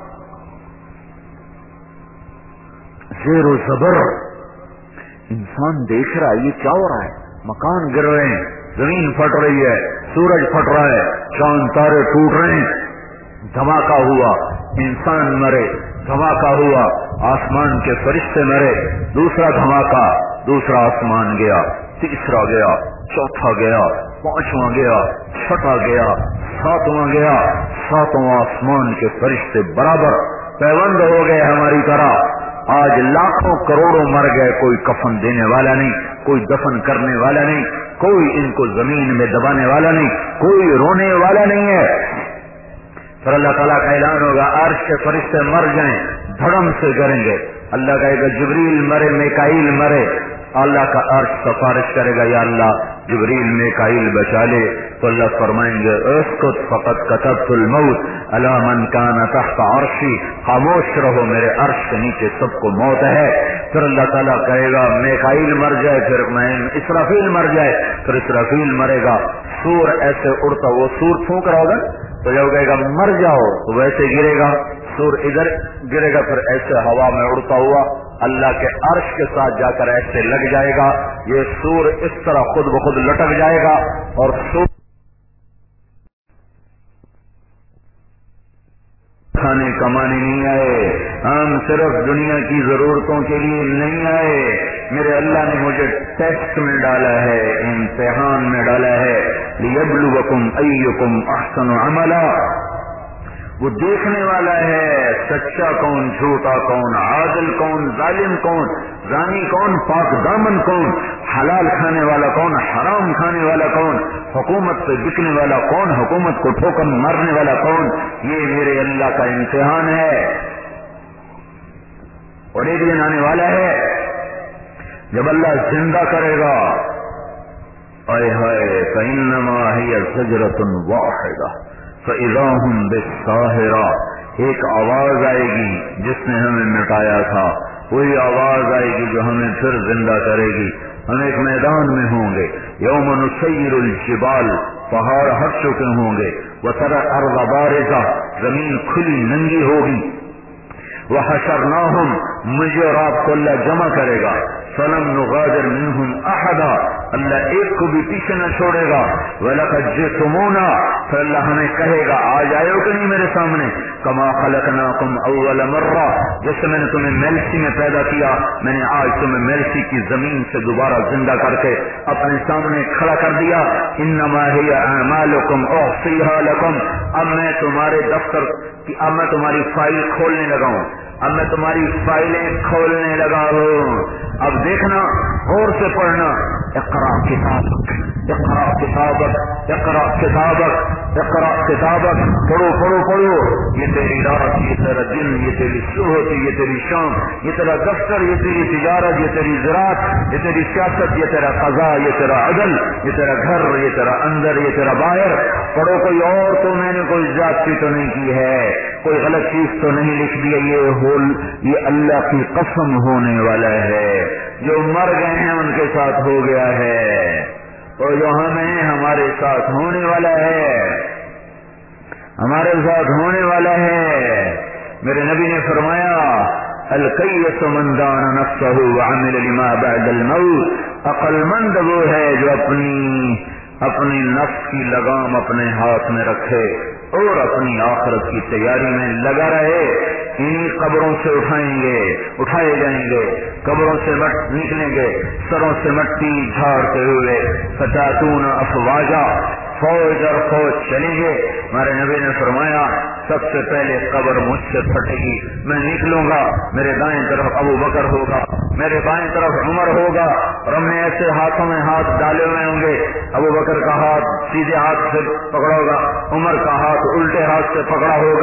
ज़ेर व ज़बर। इंसान देख रहा है ये क्या हो रहा है, मकान गिर रहे हैं, जमीन फट रही है, सूरज फट रहा है, चांद तारे टूट रहे हैं, धमाका हुआ, इंसान मरे, धमाका हुआ, आसमान के फरिश्ते मरे, दूसरा धमाका, दूसरा आसमान गया, तीसरा गया, चौथा गया, पांचवा गया, छठा गया, सातवां गया, सातवां आसमान के फरिश्ते बराबर पैबंद हो गए हमारी तरह। आज लाखों करोड़ों मर गए, कोई कफन देने वाला नहीं, कोई दफन करने वाला नहीं, कोई इनको जमीन में दबाने वाला नहीं, कोई रोने वाला नहीं है। फिर अल्लाह ताला का ऐलान होगा, अर्श के फरिश्ते मर जाएं, धड़म से करेंगे। अल्लाह कहेगा जिब्रील मरे, मिकाईल मरे, अल्लाह का अर्श सिफारिश करेगा, या अल्लाह जिब्रील मिकाईल बचा ले। तो अल्लाह फरमाएंगे, उसकुत फकत कतबतुल मौत अला मन काना तहत अर्शी, खामोश रहो, मेरे अर्श के नीचे सबको मौत है। फिर अल्लाह ताला कहेगा मिकाईल मर जाए, फिर मैं इसराफील मर जाए, फिर इसराफील मरेगा। सूर ऐसे उड़ता, वो सूर फूंक रहा होगा तो जब कहेगा मर जाओ तो वैसे गिरेगा, सूर इधर गिरेगा, फिर ऐसे हवा में उड़ता हुआ अल्लाह के अर्श के साथ जाकर ऐसे लग जाएगा। ये सूर इस तरह खुद ब खुद लटक जाएगा और सूर खाने कमाने नहीं आए, हम सिर्फ दुनिया की जरूरतों के लिए नहीं आए। मेरे अल्लाह ने मुझे टेस्ट में डाला है, इम्तिहान में डाला है, लियब्लुवकुम अय्युकुम अहसनु अमला। वो देखने वाला है सच्चा कौन, झूठा कौन, आदिल कौन, जालिम कौन, जानी कौन, पाक दामन कौन, हलाल खाने वाला कौन, हराम खाने वाला कौन, हुकूमत पे बिकने वाला कौन, हुकूमत को ठोकर मारने वाला कौन। ये मेरे अल्लाह का इम्तिहान है। और एक दिन आने वाला है जब अल्लाह जिंदा करेगा, आए हाय फइन्नमा हिय ज़जरतुन वाहिदा फइज़ा हुम बिस्साहिरा। एक आवाज आएगी जिसने हमें मिटाया था, वही आवाज आएगी जो हमें फिर जिंदा करेगी। हम एक मैदान में होंगे, यौम नुसय्यिरुल जिबाल, पहाड़ हट चुके होंगे, व तरा अर्ज़ बारिज़ा, जमीन खुली नंगी होगी, व हशरनाहुम, मुझे और आपको अल्लाह जमा करेगा, फलम नुगादिर मिनहुम अहदा, अल्लाह एक को भी पीछे न छोड़ेगा, वलक़द जितुमूना, फिर अल्लाह हमें कहेगा आज आए हो कि नहीं मेरे सामने, कमा खलकनाकुम अव्वल मर्रा, जैसे मैंने तुम्हें मेलसी में पैदा किया, मैंने आज तुम्हें मेलसी की जमीन से दोबारा जिंदा करके अपने सामने खड़ा कर दिया। इन्नमा हिया अमालुकुम उहसीहा लकुम, अब मैं तुम्हारे दफ्तर की, अब मैं तुम्हारी फाइल खोलने लगा हूँ, अब मैं तुम्हारी फाइलें खोलने लगा हूँ। अब देखना, गौर से पढ़ना, इक़रा किताबक, इक़रा किताबक, इक़रा किताबक, इक़रा किताबक, पढ़ो पढ़ो पढ़ो। ये तेरी रात, ये तेरा दिन, ये तेरी सुबह, ये तेरी शाम, ये तेरा दफ्तर, ये तेरी तिजारत, ये तेरी ज़राअत, ये तेरी सियासत, ये तेरा क़ज़ा, ये तेरा अदल, ये तेरा घर, ये तेरा अंदर, ये तेरा बाहर। पढ़ो, कोई और तो मैंने कोई ज़्यादती तो नहीं की है, कोई गलत चीज तो नहीं लिख दी है। ये होल ये अल्लाह की कसम होने वाला है, जो मर गए हैं उनके साथ हो गया है, और जो हमें हमारे साथ होने वाला है, हमारे साथ होने वाला है। मेरे नबी ने फरमाया, अल-कय्यसु मन दाना नफ्सहु व अमिल लिमा बअदल मौत, अक्लमंद वो है जो अपनी अपनी नफ्स की लगाम अपने हाथ में रखे और अपनी आखिरत की तैयारी में लगा रहे। इन्हीं कब्रों से उठाएंगे, उठाए जाएंगे, कब्रों से मट निकलेंगे, सरों से मट्टी झाड़ते हुए, फतातून अफवाजा, फौज और फौज चलेंगे। हमारे नबी ने फरमाया, सबसे पहले कब्र मुझसे फटेगी, मैं निकलूंगा, मेरे दाएं तरफ अबू बकर होगा, मेरे बाएं तरफ उमर होगा, और हमने ऐसे हाथों में हाथ डाले हुए होंगे, अबू बकर का हाथ सीधे हाथ से पकड़ा होगा, उमर का हाथ उल्टे हाथ से पकड़ा होगा,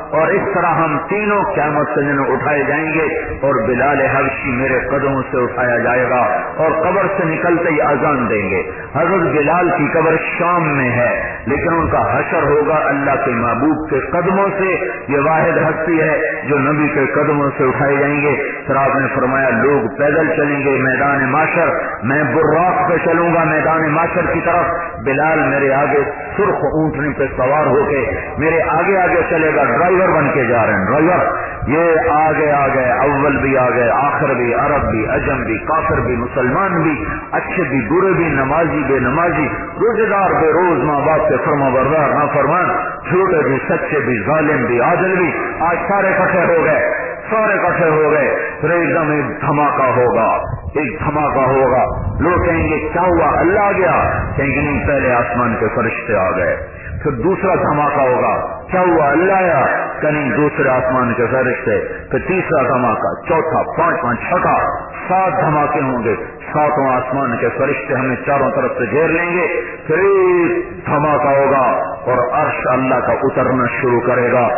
اور اس طرح ہم تینوں قیامت کے دن اٹھائے جائیں گے اور بلال حبشی میرے قدموں سے اٹھایا جائے گا اور قبر سے نکلتے ہی اذان دیں گے. حضرت بلال کی قبر شام میں ہے لیکن ان کا حشر ہوگا اللہ کے محبوب کے قدموں سے. یہ واحد ہستی ہے جو نبی کے قدموں سے اٹھائے جائیں گے. پھر آپ نے فرمایا لوگ پیدل چلیں گے میدان معاشر, میں براق پہ چلوں گا میدان معاشر کی طرف, بلال میرے آگے سرخ اونٹنے پہ سوار ہو کے میرے آگے آگے چلے گا. ڈرائیور بن کے جا رہے ہیں ڈرائیور. یہ آگے آگے اول بھی آگے آخر بھی, عرب بھی عجم بھی, کافر بھی مسلمان بھی, اچھے بھی برے بھی, نمازی بے نمازی, روزے دار بے روز, ماں باپ کے فرما بردار نافرمان, چھوٹے بھی سچے بھی ظالم بھی عادل بھی, آج سارے اکٹھے ہو گئے سارے اکٹھے ہو گئے. پھر ایک دم ایک دھماکہ ہوگا ایک دھماکہ ہوگا. لوگ کہیں گے کیا ہوا, اللہ آ گیا؟ کہیں گے نہیں, پہلے آسمان کے فرشتے آ گئے. پھر دوسرا دھماکہ ہوگا, کیا ہوا, اللہ آیا؟ کہ نہیں, دوسرے آسمان کے فرشتے. پھر تیسرا دھماکہ, چوتھا, پانچواں, چھٹا, سات دھماکے ہوں گے. ساتواں آسمان کے فرشتے ہمیں چاروں طرف سے گھیر لیں گے. پھر ایک دھماکہ ہوگا اور عرش اللہ کا اترنا شروع کرے گا.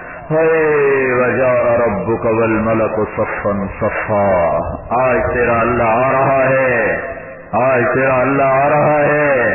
وَجَاءَ رَبُّكَ وَالْمَلَكُ صَفًّا صَفًّا. آج تیرا اللہ آ رہا ہے, آج تیرا اللہ آ رہا ہے.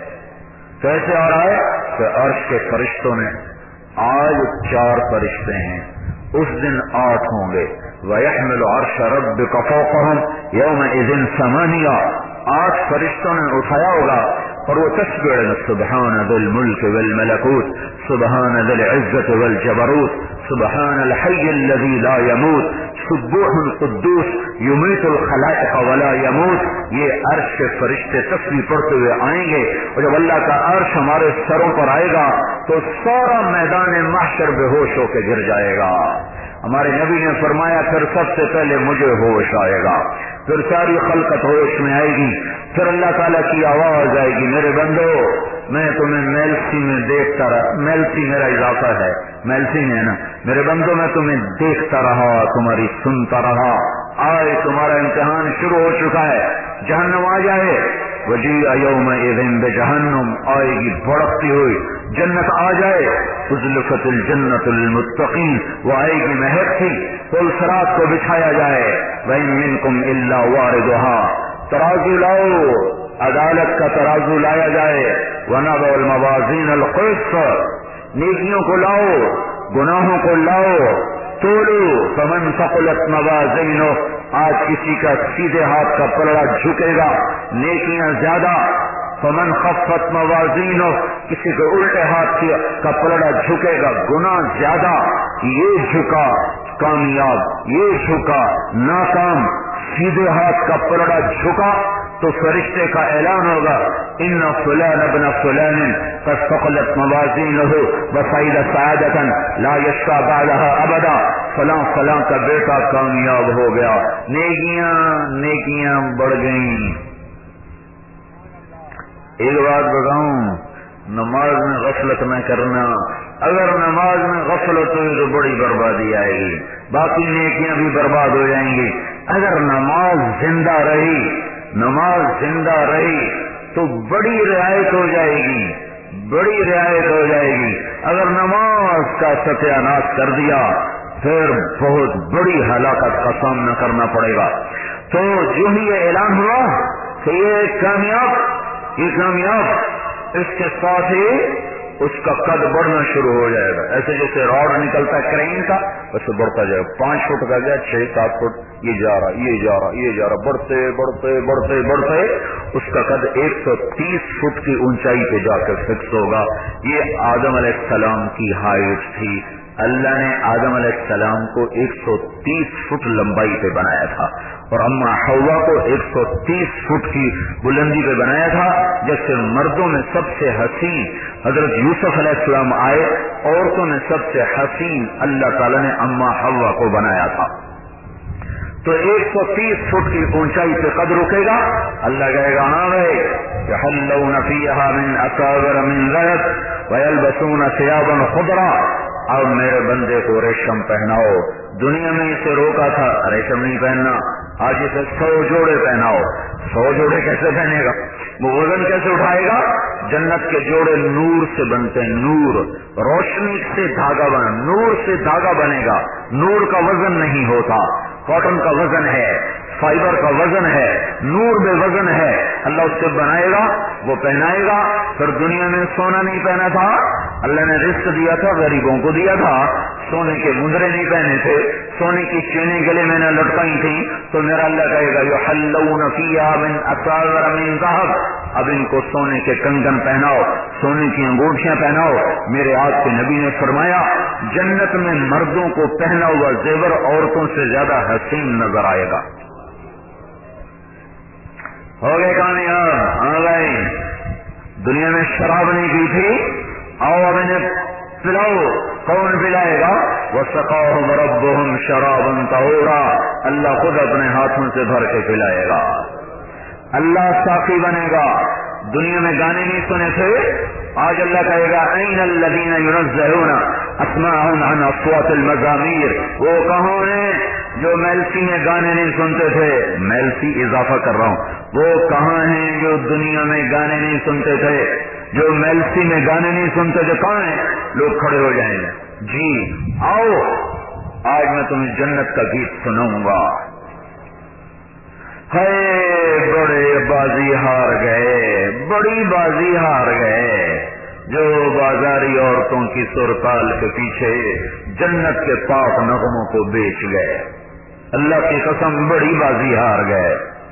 کیسے آ رہا ہے؟ کہ عرش کے فرشتوں نے, آج چار فرشتے ہیں, اس دن آٹھ ہوں گے. وَيَحْمِلُ عَرْشَ رَبِّكَ فَوْقَهُمْ يَوْمَئِذٍ ثَمَانِيَةٌ. آٹھ فرشتوں نے اٹھایا ہوگا اور وہ تسبیح سبحان ذی الملک والملکوت, سبحان ذی العزت والجبروت, سبحان الحی الذی لا يموت, سبوح القدوس یمیت الخلائق ولا يموت. یہ عرش کے فرشتے تسبیح پڑھتے ہوئے آئیں گے اور جب اللہ کا عرش ہمارے سروں پر آئے گا تو سارا میدان محشر بے ہوش ہو کے گر جائے گا. ہمارے نبی نے فرمایا پھر سب سے پہلے مجھے ہوش آئے گا, پھر ساری خلقت ہوش میں آئے گی, پھر اللہ تعالیٰ کی آواز آئے گی, میرے بندو میں تمہیں میلسی میں دیکھتا رہا. میلسی میرا اضافہ ہے, میلسی میں ہے نا, میرے بندو میں تمہیں دیکھتا رہا, تمہاری سنتا رہا. آج تمہارا امتحان شروع ہو چکا ہے. جہنم آ جائے, وجیء یومئذ بجہنم, آئے گی بھڑکتی ہوئی. جنت آ جائے, ازلفت الجنت للمتقین, وہ آئے گی مہکتی. پل صراط کو بچھایا جائے, وَإِن مِّنكُمْ إِلَّا وَارِدُهَا. ترازو لاؤ, عدالت کا ترازو لایا جائے. وَنَضَعُ الْمَوَازِينَ الْقِسْطَ. نیکیوں کو لاؤ, گناہوں کو لاؤ, تولو. فَمَنْ ثَقُلَتْ مَوَازِينُهُ. آج کسی کا سیدھے ہاتھ کا پلڑا جھکے گا, نیکیاں زیادہ. فمن خفت موازینہ, کسی کے الٹے ہاتھ کا پلڑا جھکے گا, گناہ زیادہ. یہ جھکا کامیاب, یہ جھکا ناکام. سیدھے ہاتھ کا پلڑا جھکا تو فرشتے کا اعلان ہوگا, ان فلان ابن فلان قد ثقلت موازینہ وصعد سعادۃ لا یشقى بعدها ابدا. فلاں فلاں کا بیٹا کامیاب ہو گیا, نیکیاں نیکیاں بڑھ گئیں. ایک بات بتاؤں, نماز میں غفلت نہ کرنا. اگر نماز میں غفلت ہوئی تو بڑی بربادی آئے گی, باقی نیکیاں بھی برباد ہو جائیں گی. اگر نماز زندہ رہی نماز زندہ رہی تو بڑی رعایت ہو جائے گی, بڑی رعایت ہو جائے گی. اگر نماز کا ستیہ ناش کر دیا پھر بہت بڑی ہلاکت کا سامنا کرنا پڑے گا. تو جو ہی یہ اعلان ہوا کہ یہ کامیاب یہ کامیاب اس کے ساتھ ہی اس کا قد بڑھنا شروع ہو جائے گا. ایسے جیسے راڈ نکلتا ہے کرین کا, ویسے بڑھتا جائے گا. پانچ فٹ کا گیا, چھ سات فٹ, یہ جا رہا یہ جا رہا یہ جا رہا, بڑھتے بڑھتے بڑھتے بڑھتے اس کا قد ایک سو تیس فٹ کی اونچائی پہ جا کر فکس ہوگا. یہ آدم علیہ السلام کی ہائٹ تھی. اللہ نے آدم علیہ السلام کو ایک سو تیس فٹ لمبائی پہ بنایا تھا اور اما حوا کو ایک سو تیس فٹ کی بلندی پہ بنایا تھا. جیسے مردوں میں سب سے حسین حضرت یوسف علیہ السلام آئے, عورتوں میں سب سے حسین اللہ تعالیٰ نے اما حوا کو بنایا تھا. تو ایک سو تیس فٹ کی اونچائی پہ قد رکے گا. اللہ کہے گا ہاں بھائی, یحلون فیہا من اساور من ذهب ویلبسون ثیابا خضرا. اب میرے بندے کو ریشم پہناؤ. دنیا میں اسے روکا تھا ریشم نہیں پہننا, آج اسے سو جوڑے پہناؤ، سو جوڑے کیسے پہنے گا؟ وہ وزن کیسے اٹھائے گا؟ جنت کے جوڑے نور سے بنتے ہیں، نور، روشنی سے دھاگا بنا، نور سے دھاگا بنے گا۔ نور کا وزن نہیں ہوتا، کاٹن کا وزن ہے، فائبر کا وزن ہے، نور میں وزن ہے۔ اللہ اس سے بنائے گا، وہ پہنائے گا۔ پھر دنیا میں سونا نہیں پہنا تھا، اللہ نے رزق دیا تھا، غریبوں کو دیا تھا، سونے کے مندرے نہیں پہنے تھے، سونے کی چینیں گلے میں نہ لٹکائی تھیں، تو میرا اللہ کہے گا یحلون فیہا من اساور من ذہب، اب ان کو سونے کے کنگن پہناؤ، سونے کی انگوٹھیاں پہناؤ۔ میرے آپ کے نبی نے فرمایا جنت میں مردوں کو پہنا ہوا زیور عورتوں سے زیادہ حسین نظر آئے گا۔ ہو گئے کامیاب؟ ہاں بھائی، دنیا میں شراب نہیں پی تھی، آؤ اب انہیں پلاؤ۔ کون پلائے گا؟ وَسَقَاهُمْ رَبُّهُمْ شَرَابًا طَهُورًا، اللہ خود اپنے ہاتھوں سے بھر کے پلائے گا، اللہ ساقی بنے گا۔ دنیا میں گانے نہیں سنے تھے، آج اللہ کہے گا اَيْنَ الَّذِينَ يُنَزَّهُونَ أَسْمَاعَهُمْ عَنْ أَصْوَاتِ الْمَزَامِيرِ، وہ کہاں ہیں جو میلسی میں گانے نہیں سنتے تھے؟ میلسی اضافہ کر رہا ہوں، وہ کہاں ہیں جو دنیا میں گانے نہیں سنتے تھے؟ جو میلسی میں گانے نہیں سنتے تھے کہاں ہیں؟ لوگ کھڑے ہو جائیں گے، جی آؤ آج میں تمہیں جنت کا گیت سناؤں گا۔ ہے بڑے بازی ہار گئے، بڑی بازی ہار گئے جو بازاری عورتوں کی سرتال کے پیچھے جنت کے پاک نغموں کو بیچ گئے۔ اللہ کی قسم بڑی بازی ہار گئے۔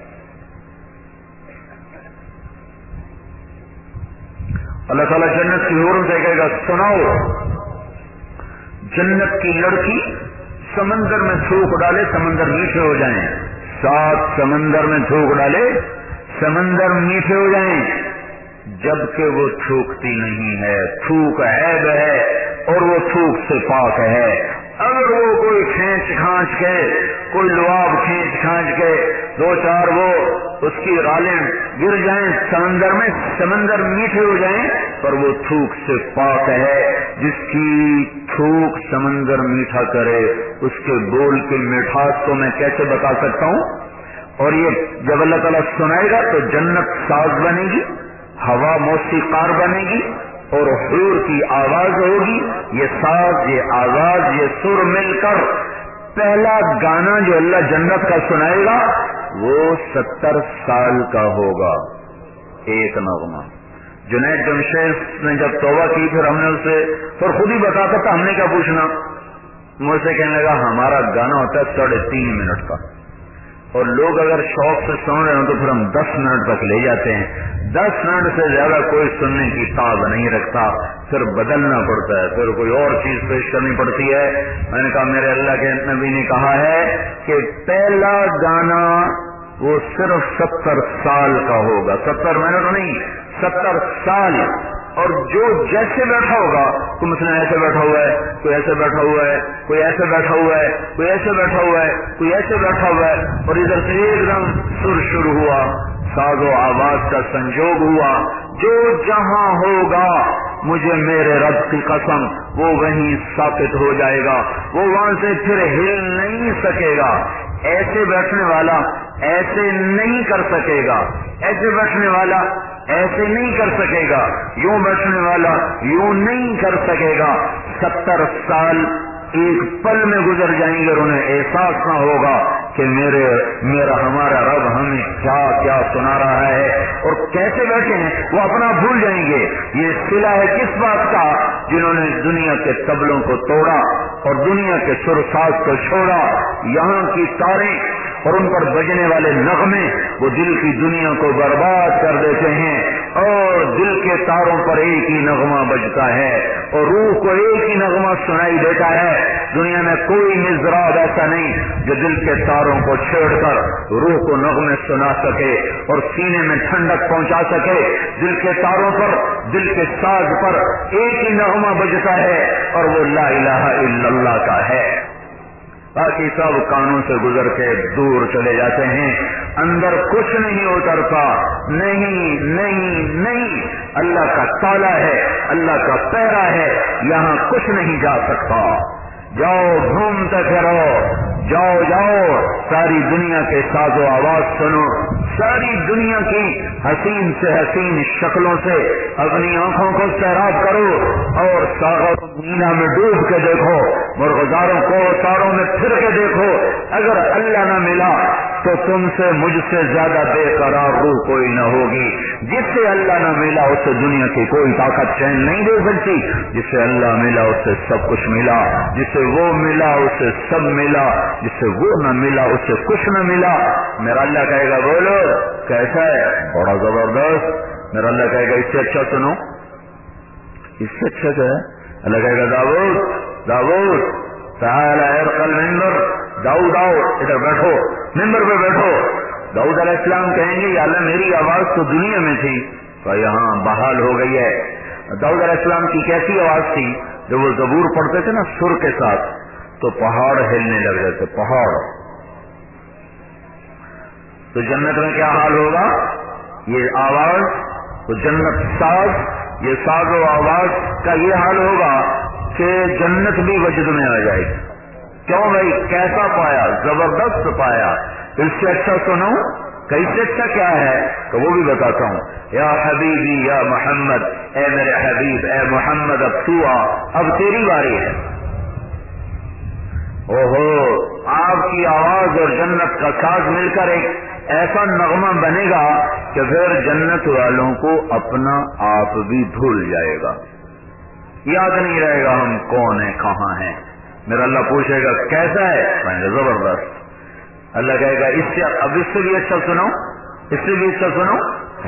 اللہ تعالیٰ جنت کی حوروں سے کہے گا سناؤ، جنت کی لڑکی سمندر میں تھوک ڈالے سمندر میٹھے ہو جائیں، سات سمندر میں تھوک ڈالے سمندر میٹھے ہو جائیں، جبکہ وہ تھوکتی نہیں ہے، تھوک عیب ہے اور وہ تھوک سے پاک ہے۔ اگر وہ کوئی کھینچ کھانچ کے، کوئی لعاب کھینچ کھانچ کے دو چار وہ اس کی رالیں گر جائیں سمندر میں، سمندر میٹھے ہو جائیں، پر وہ تھوک سے پاک ہے۔ جس کی تھوک سمندر میٹھا کرے اس کے بول کی مٹھاس کو میں کیسے بتا سکتا ہوں؟ اور یہ جب اللہ تعالیٰ سنائے گا تو جنت ساز بنے گی، ہوا موسیقار بنے گی اور حور کی آواز ہوگی۔ یہ ساز، یہ آواز، یہ سر مل کر پہلا گانا جو اللہ جنت کا سنائے گا وہ ستر سال کا ہوگا، ایک نغمہ۔ جنید جمشید نے جب توبہ کی پھر ہم نے اسے پھر خود ہی بتاتا تھا، ہم نے کیا پوچھنا، مجھ سے کہنے لگا ہمارا گانا ہوتا ہے ساڑھے تین منٹ کا، اور لوگ اگر شوق سے سن رہے ہوں تو پھر ہم دس منٹ تک لے جاتے ہیں۔ دس منٹ سے زیادہ کوئی سننے کی تاب نہیں رکھتا، پھر بدلنا پڑتا ہے، پھر کوئی اور چیز پیش کرنی پڑتی ہے۔ میں نے کہا میرے اللہ کے نبی نے کہا ہے کہ پہلا گانا وہ صرف ستر سال کا ہوگا، ستر منٹ نہیں، ستر سال۔ اور جو جیسے بیٹھا ہوگا، کوئی مثلا ایسے بیٹھا ہوا ہے، کوئی ایسے بیٹھا ہوا ہے، کوئی ایسے بیٹھا ہوا ہے، کوئی ایسے بیٹھا ہوا ہے، کوئی ایسے بیٹھا ہوا ہے، اور ادھر سے ایک دم سر شروع ہوا، ساز و آواز کا سنجوگ ہوا۔ جو جہاں ہوگا مجھے میرے رب کی قسم وہ وہیں ثابت ہو جائے گا، وہ وہاں سے پھر ہل نہیں سکے گا۔ ایسے بیٹھنے والا ایسے نہیں کر سکے گا، ایسے بیٹھنے والا ایسے نہیں کر سکے گا، یوں بیٹھنے والا یوں نہیں کر سکے گا۔ ستر سال ایک پل میں گزر جائیں گے اور انہیں احساس نہ ہوگا کہ میرے میرا ہمارا رب ہمیں کیا کیا سنا رہا ہے اور کیسے بیٹھے ہیں، وہ اپنا بھول جائیں گے۔ یہ صلہ ہے کس بات کا؟ جنہوں نے دنیا کے طبلوں کو توڑا اور دنیا کے سر ساز کو چھوڑا۔ یہاں کی تاریں اور ان پر بجنے والے نغمے وہ دل کی دنیا کو برباد کر دیتے ہیں، اور دل کے تاروں پر ایک ہی نغمہ بجتا ہے اور روح کو ایک ہی نغمہ سنائی دیتا ہے۔ دنیا میں کوئی مضراب ایسا نہیں جو دل کے تاروں کو چھیڑ کر روح کو نغمے سنا سکے اور سینے میں ٹھنڈک پہنچا سکے۔ دل کے تاروں پر، دل کے ساز پر ایک ہی نغمہ بجتا ہے اور وہ لا الہ الا اللہ کا ہے۔ باقی سب کانوں سے گزر کے دور چلے جاتے ہیں، اندر کچھ نہیں اترتا۔ نہیں نہیں نہیں، اللہ کا تالا ہے، اللہ کا پہرا ہے، یہاں کچھ نہیں جا سکتا۔ جاؤ گھومتے پھرو، جاؤ جاؤ ساری دنیا کے ساز و آواز سنو، ساری دنیا کی حسین سے حسین شکلوں سے اپنی آنکھوں کو سیراب کرو اور ساغر مینا میں ڈوب کے دیکھو، مرغزاروں کو تاروں میں پھر کے دیکھو، اگر اللہ نہ ملا تو تم سے مجھ سے زیادہ بے قرار روح کوئی نہ ہوگی۔ جس سے اللہ نہ ملا اسے دنیا کی کوئی طاقت چین نہیں دے سکتی، جس سے اللہ ملا اسے سب کچھ ملا، جس سے وہ ملا اسے سب ملا، جس سے وہ نہ ملا اسے کچھ نہ ملا۔ میرا اللہ کہے گا بولو کیسا ہے؟ بڑا زبردست۔ میرا اللہ کہے گا اس سے اچھا سنو، اس سے اچھا کیا ہے؟ اللہ کہے گا داؤد داؤد تعال ارقى المنبر، داؤد آؤ ادھر بیٹھو، ممبر پہ بیٹھو۔ داؤد علیہ السلام کہیں گے یا اللہ میری آواز تو دنیا میں تھی تو یہاں بحال ہو گئی ہے۔ داؤد علیہ السلام کی کیسی آواز تھی؟ جب وہ زبور پڑھتے تھے نا سر کے ساتھ تو پہاڑ ہلنے لگ رہے تھے، پہاڑ۔ تو جنت میں کیا حال ہوگا؟ یہ آواز تو جنت ساز، یہ ساز و آواز کا یہ حال ہوگا کہ جنت بھی وجد میں آ جائے گی۔ کیوں بھائی؟ کیسا پایا؟ زبردست پایا۔ اس سے اچھا سنو کہ اس سے اچھا کیا ہے کہ وہ بھی بتاتا ہوں۔ یا حبیبی یا محمد، اے میرے حبیب اے محمد، اب تو آ، اب تیری باری ہے۔ اوہو، آپ کی آواز اور جنت کا ساز مل کر ایک ایسا نغمہ بنے گا کہ پھر جنت والوں کو اپنا آپ بھی بھول جائے گا، یاد نہیں رہے گا ہم کون ہیں کہاں ہیں۔ میرا اللہ پوچھے گا کیسا ہے؟ میں نے زبردست۔ اللہ کہے گا اس سے اب اس سے بھی اچھا سنو، اس سے بھی اچھا سنو،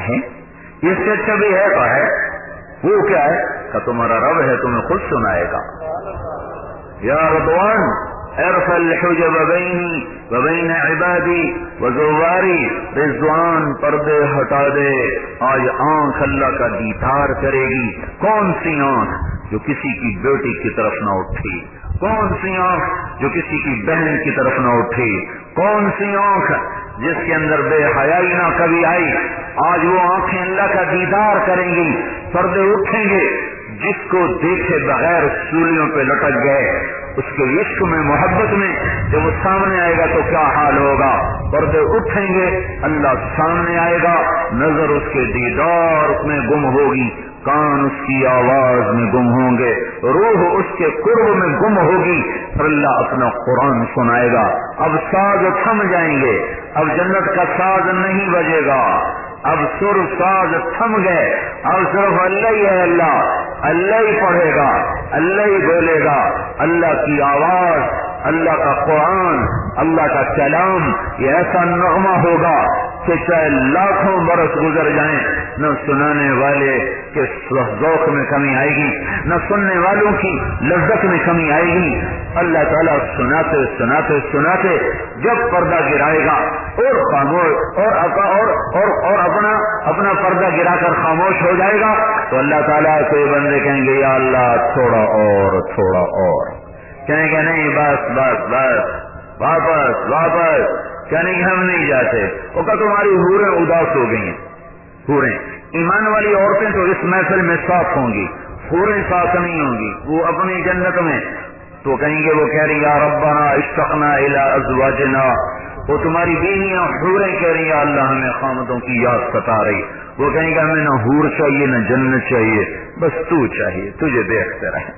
اس سے اچھا بھی ہے تو ہے۔ وہ کیا ہے کہ تمہارا رب ہے، تمہیں خود سنائے گا۔ یا رضوان ارفع الحجب بینی وبین عبادی وزواری، رضوان پردے ہٹا دے، آج آنکھ اللہ کا دیدار کرے گی۔ کون سی آنکھ جو کسی کی بیٹی کی طرف نہ اٹھی، کون سی آنکھ جو کسی کی بہن کی طرف نہ اٹھی، کون سی آنکھ جس کے اندر بے حیائی نہ کبھی آئی، آج وہ آنکھیں اللہ کا دیدار کریں گی، پردے اٹھیں گے۔ جس کو دیکھے بغیر سولیوں پہ لٹک گئے، اس کے عشق میں محبت میں جب وہ سامنے آئے گا تو کیا حال ہوگا؟ پردے اٹھیں گے، اللہ سامنے آئے گا، نظر اس کے دیدار میں گم ہوگی، کان اس کی آواز میں گم ہوں گے، روح اس کے قرب میں گم ہوگی، پھر اللہ اپنا قرآن سنائے گا۔ اب ساز تھم جائیں گے، اب جنت کا ساز نہیں بجے گا، اب سر ساز تھم گئے، اب صرف اللہ ہی ہے، اللہ اللہ ہی پڑھے گا، اللہ ہی بولے گا، اللہ کی آواز، اللہ کا قرآن، اللہ کا کلام، یہ ایسا نغمہ ہوگا کہ چاہے لاکھوں برس گزر جائیں نہ سنانے والے کے ذوق میں کمی آئے گی، نہ سننے والوں کی لذت میں کمی آئے گی۔ اللہ تعالیٰ سناتے سناتے سناتے جب پردہ گرائے گا اور خاموش اور اور اور اور اپنا اپنا پردہ گرا کر خاموش ہو جائے گا تو اللہ تعالیٰ کے بندے کہیں گے یا اللہ تھوڑا اور تھوڑا اور، کہیں گے نہیں بس بس بس واپس واپس، کیا نہیں ہم نہیں جاتے۔ وہ کہ تمہاری حوریں اداس ہو گئی ہیں، حوریں ایمان والی عورتیں تو اس محفل میں صاف ہوں گی، حوریں صاف نہیں ہوں گی، وہ اپنی جنت میں تو کہیں گے، وہ کہہ رہی یا ربنا اشتقنا الی ازواجنا، وہ تمہاری بیویاں حوریں کہہ رہی یا اللہ ہمیں خامدوں کی یاد ستا رہی، وہ کہیں گے ہمیں نہ حور چاہیے نہ جنت چاہیے، بس تو چاہیے، تجھے دیکھتے رہے۔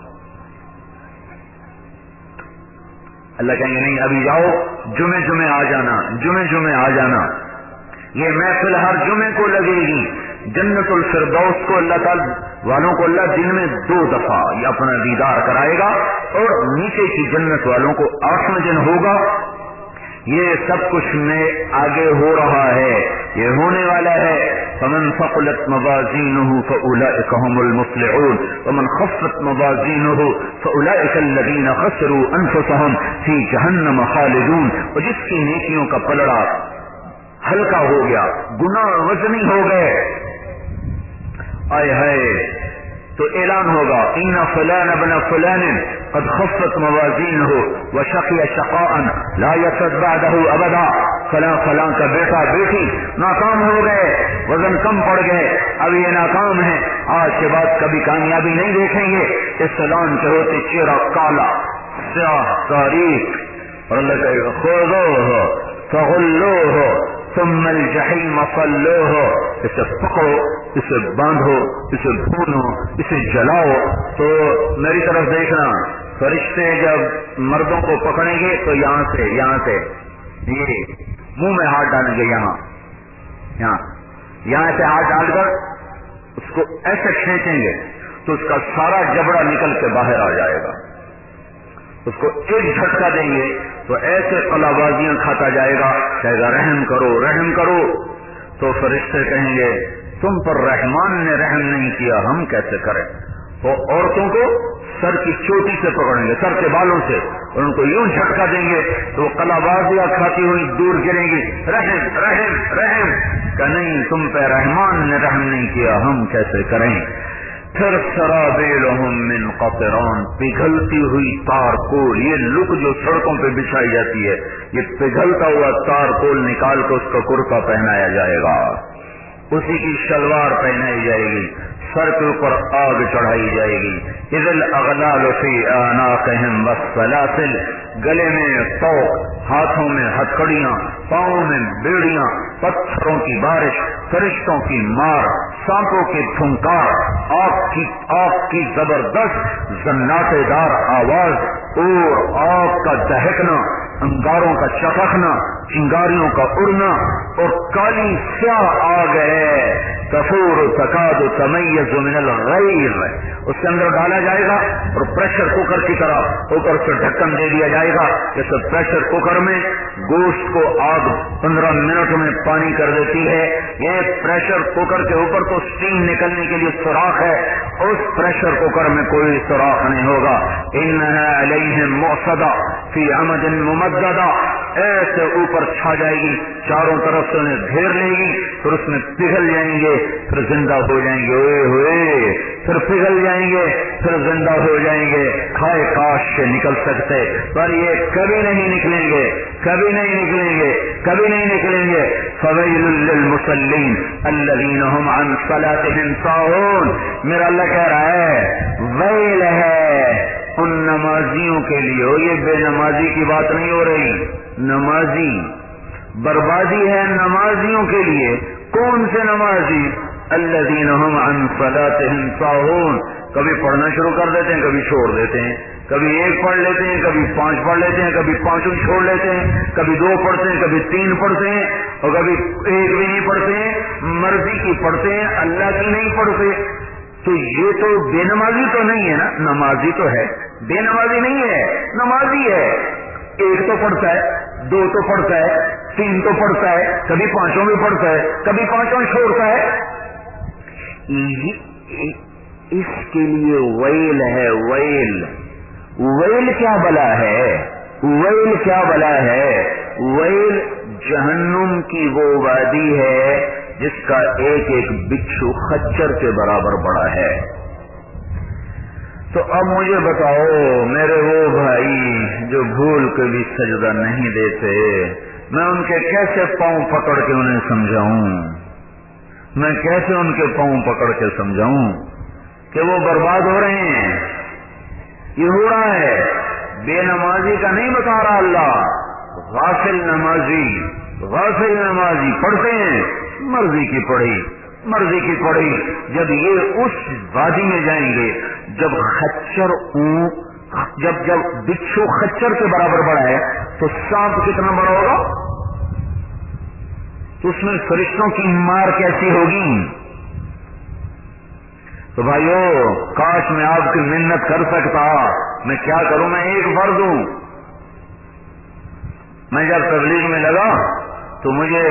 اللہ کہیں گے نہیں ابھی جاؤ، جمعے جمعے آ جانا، جمعے جمعے آ جانا، یہ محفل ہر جمعے کو لگے گی۔ جنت الفردوس کو اللہ تعالی والوں کو اللہ دن میں دو دفعہ یہ اپنا دیدار کرائے گا، اور نیچے کی جنت والوں کو آٹھواں دن ہوگا۔ یہ سب کچھ میں آگے ہو رہا ہے، یہ ہونے والا ہے۔ فمن ثقلت موازینہ فاولئک هم المفلحون ومن خفت موازینہ فاولئک الذین خسروا انفسهم فی جہنم خالدون۔ اور جس کی نیکیوں کا پلڑا ہلکا ہو گیا، گناہ وزنی ہو گئے، آئے ہائے، تو اعلان ہوگا ان فلان ابن فلان قد خفت موازینہ وشقی شقاء لا یسد بعدہ ابدا، فلاں فلاں کا بیٹا بیٹی ناکام ہو گئے، وزن کم پڑ گئے، اب یہ ناکام ہے، آج کے بعد کبھی کامیابی نہیں دیکھیں گے۔ اس اعلان کے ہوتے چہرہ کالا سیاہ تاریخ، اور اللہ کہے گا خذوہ فغلوہ ثم الجحیم صلوہ، اسے پکڑو، اسے باندھو، اسے بھونو، اسے جلاؤ۔ تو میری طرف دیکھنا، فرشتے جب مردوں کو پکڑیں گے تو یہاں سے یہاں سے یہ منہ میں ہاتھ ڈالیں گے، یہاں یہاں یہاں سے ہاتھ ڈال کر اس کو ایسے کھینچیں گے تو اس کا سارا جبڑا نکل کے باہر آ جائے گا۔ اس کو ایک جھٹکا دیں گے تو ایسے قلابازیاں کھاتا جائے گا، کہے گا رحم کرو رحم کرو۔ تو فرشتے کہیں گے تم پر رحمان نے رحم نہیں کیا، ہم کیسے کریں؟ وہ عورتوں کو سر کی چوٹی سے پکڑیں گے، سر کے بالوں سے، اور ان کو یوں جھٹکا دیں گے تو وہ قلابازیاں کھاتی ہوئی دور گریں گی، رحم رحم رحم، کہ نہیں تم پہ رحمان نے رحم نہیں کیا، ہم کیسے کریں؟ پھر سرابیلہم من قطران، پگھلتی ہوئی تار کول، یہ لک جو سڑکوں پہ بچھائی جاتی ہے، یہ پگھلتا ہوا تار کول نکال کر اس کا کرتا پہنایا جائے گا، اسی کی شلوار پہنائی جائے گی، سر کے اوپر آگ چڑھائی جائے گی۔ اذ الاغلال فی اعناقہم والسلاسل، گلے میں طوق، ہاتھوں میں ہتھکڑیاں، پاؤں میں بیڑیاں، پتھروں کی بارش، فرشتوں کی مار، سانپوں کی پھنکار، آگ کی آگ کی زبردست زناٹے دار آواز، اور آگ کا دہکنا، انگاروں کا چپکنا، چنگاریوں کا اڑنا، اور کالی سیاہ آگ ہے تفور تکاد تمیز من الغیظ، اس کے اندر ڈالا جائے گا اور پریشر کوکر کی طرح اوپر سے ڈھکن دے دیا جائے گا، جیسے پریشر کوکر میں گوشت کو آگ پندرہ منٹ میں پانی کر دیتی ہے، یہ پریشر کوکر کے اوپر تو اسٹیم نکلنے کے لیے سوراخ ہے، اس پریشر کوکر میں کوئی سوراخ نہیں ہوگا۔ انہا علیہم مؤصدہ فی عمد ممددہ، ایسے اوپر چھا جائے گی، چاروں طرف سے انہیں گھیر لے گی، پھر اس میں پگھل جائیں گے، پھر زندہ ہو جائیں گے، اوئے ہوئے، پھر پگھل جائیں گے، پھر زندہ ہو جائیں گے، کھائے کاش سے نکل سکتے، پر یہ کبھی نہیں نکلیں گے، کبھی نہیں نکلیں گے، کبھی نہیں نکلیں گے۔ فویل للمصلین الذین هم عن صلاتهم ساہون، میرا اللہ کہہ رہا ہے ویل ہے ان نمازیوں کے لیے، یہ بے نمازی کی بات نہیں ہو رہی، نمازی بربادی ہے نمازیوں کے لیے۔ کون سے نمازی؟ الذین هم عن صلاتهم ساہون، کبھی پڑھنا شروع کر دیتے ہیں، کبھی چھوڑ دیتے ہیں، کبھی ایک پڑھ لیتے ہیں، کبھی پانچ پڑھ لیتے ہیں، کبھی پانچوں چھوڑ لیتے ہیں، کبھی دو پڑھتے ہیں، کبھی تین پڑھتے ہیں، اور کبھی ایک بھی نہیں پڑھتے ہیں، مرضی کی پڑھتے ہیں، اللہ کی نہیں پڑھتے۔ تو یہ تو بے نمازی تو نہیں ہے نا، نمازی تو ہے، بے نمازی نہیں ہے، نمازی ہے، ایک تو پڑھتا ہے، دو تو پڑھتا ہے، تین تو پڑھتا ہے، کبھی پانچوں میں پڑھتا ہے، کبھی پانچوں چھوڑتا ہے۔ اس کے لیے ویل ہے، ویل ویل کیا بلا ہے، ویل کیا بلا ہے، ویل جہنم کی وہ وادی ہے جس کا ایک ایک بچھو خچر کے برابر بڑا ہے۔ تو اب مجھے بتاؤ میرے وہ بھائی جو بھول کے بھی سجدہ نہیں دیتے، میں ان کے کیسے پاؤں پکڑ کے انہیں سمجھاؤں، میں کیسے ان کے پاؤں پکڑ کے سمجھاؤں کہ وہ برباد ہو رہے ہیں، یہ ہو رہا ہے۔ بے نمازی کا نہیں بتا رہا اللہ، غافل نمازی، غافل نمازی پڑھتے ہیں، مرضی کی پڑھی، مرضی کی پڑھی، جب یہ اس وادی میں جائیں گے جب خچر اون جب جب بچھو خچر کے برابر بڑا ہے تو سانپ کتنا بڑا ہوگا، تو اس میں فرشتوں کی مار کیسی ہوگی۔ تو بھائیو کاش میں آپ کی منت کر سکتا، میں کیا کروں، میں ایک فرد ہوں۔ میں جب تبلیغ میں لگا تو مجھے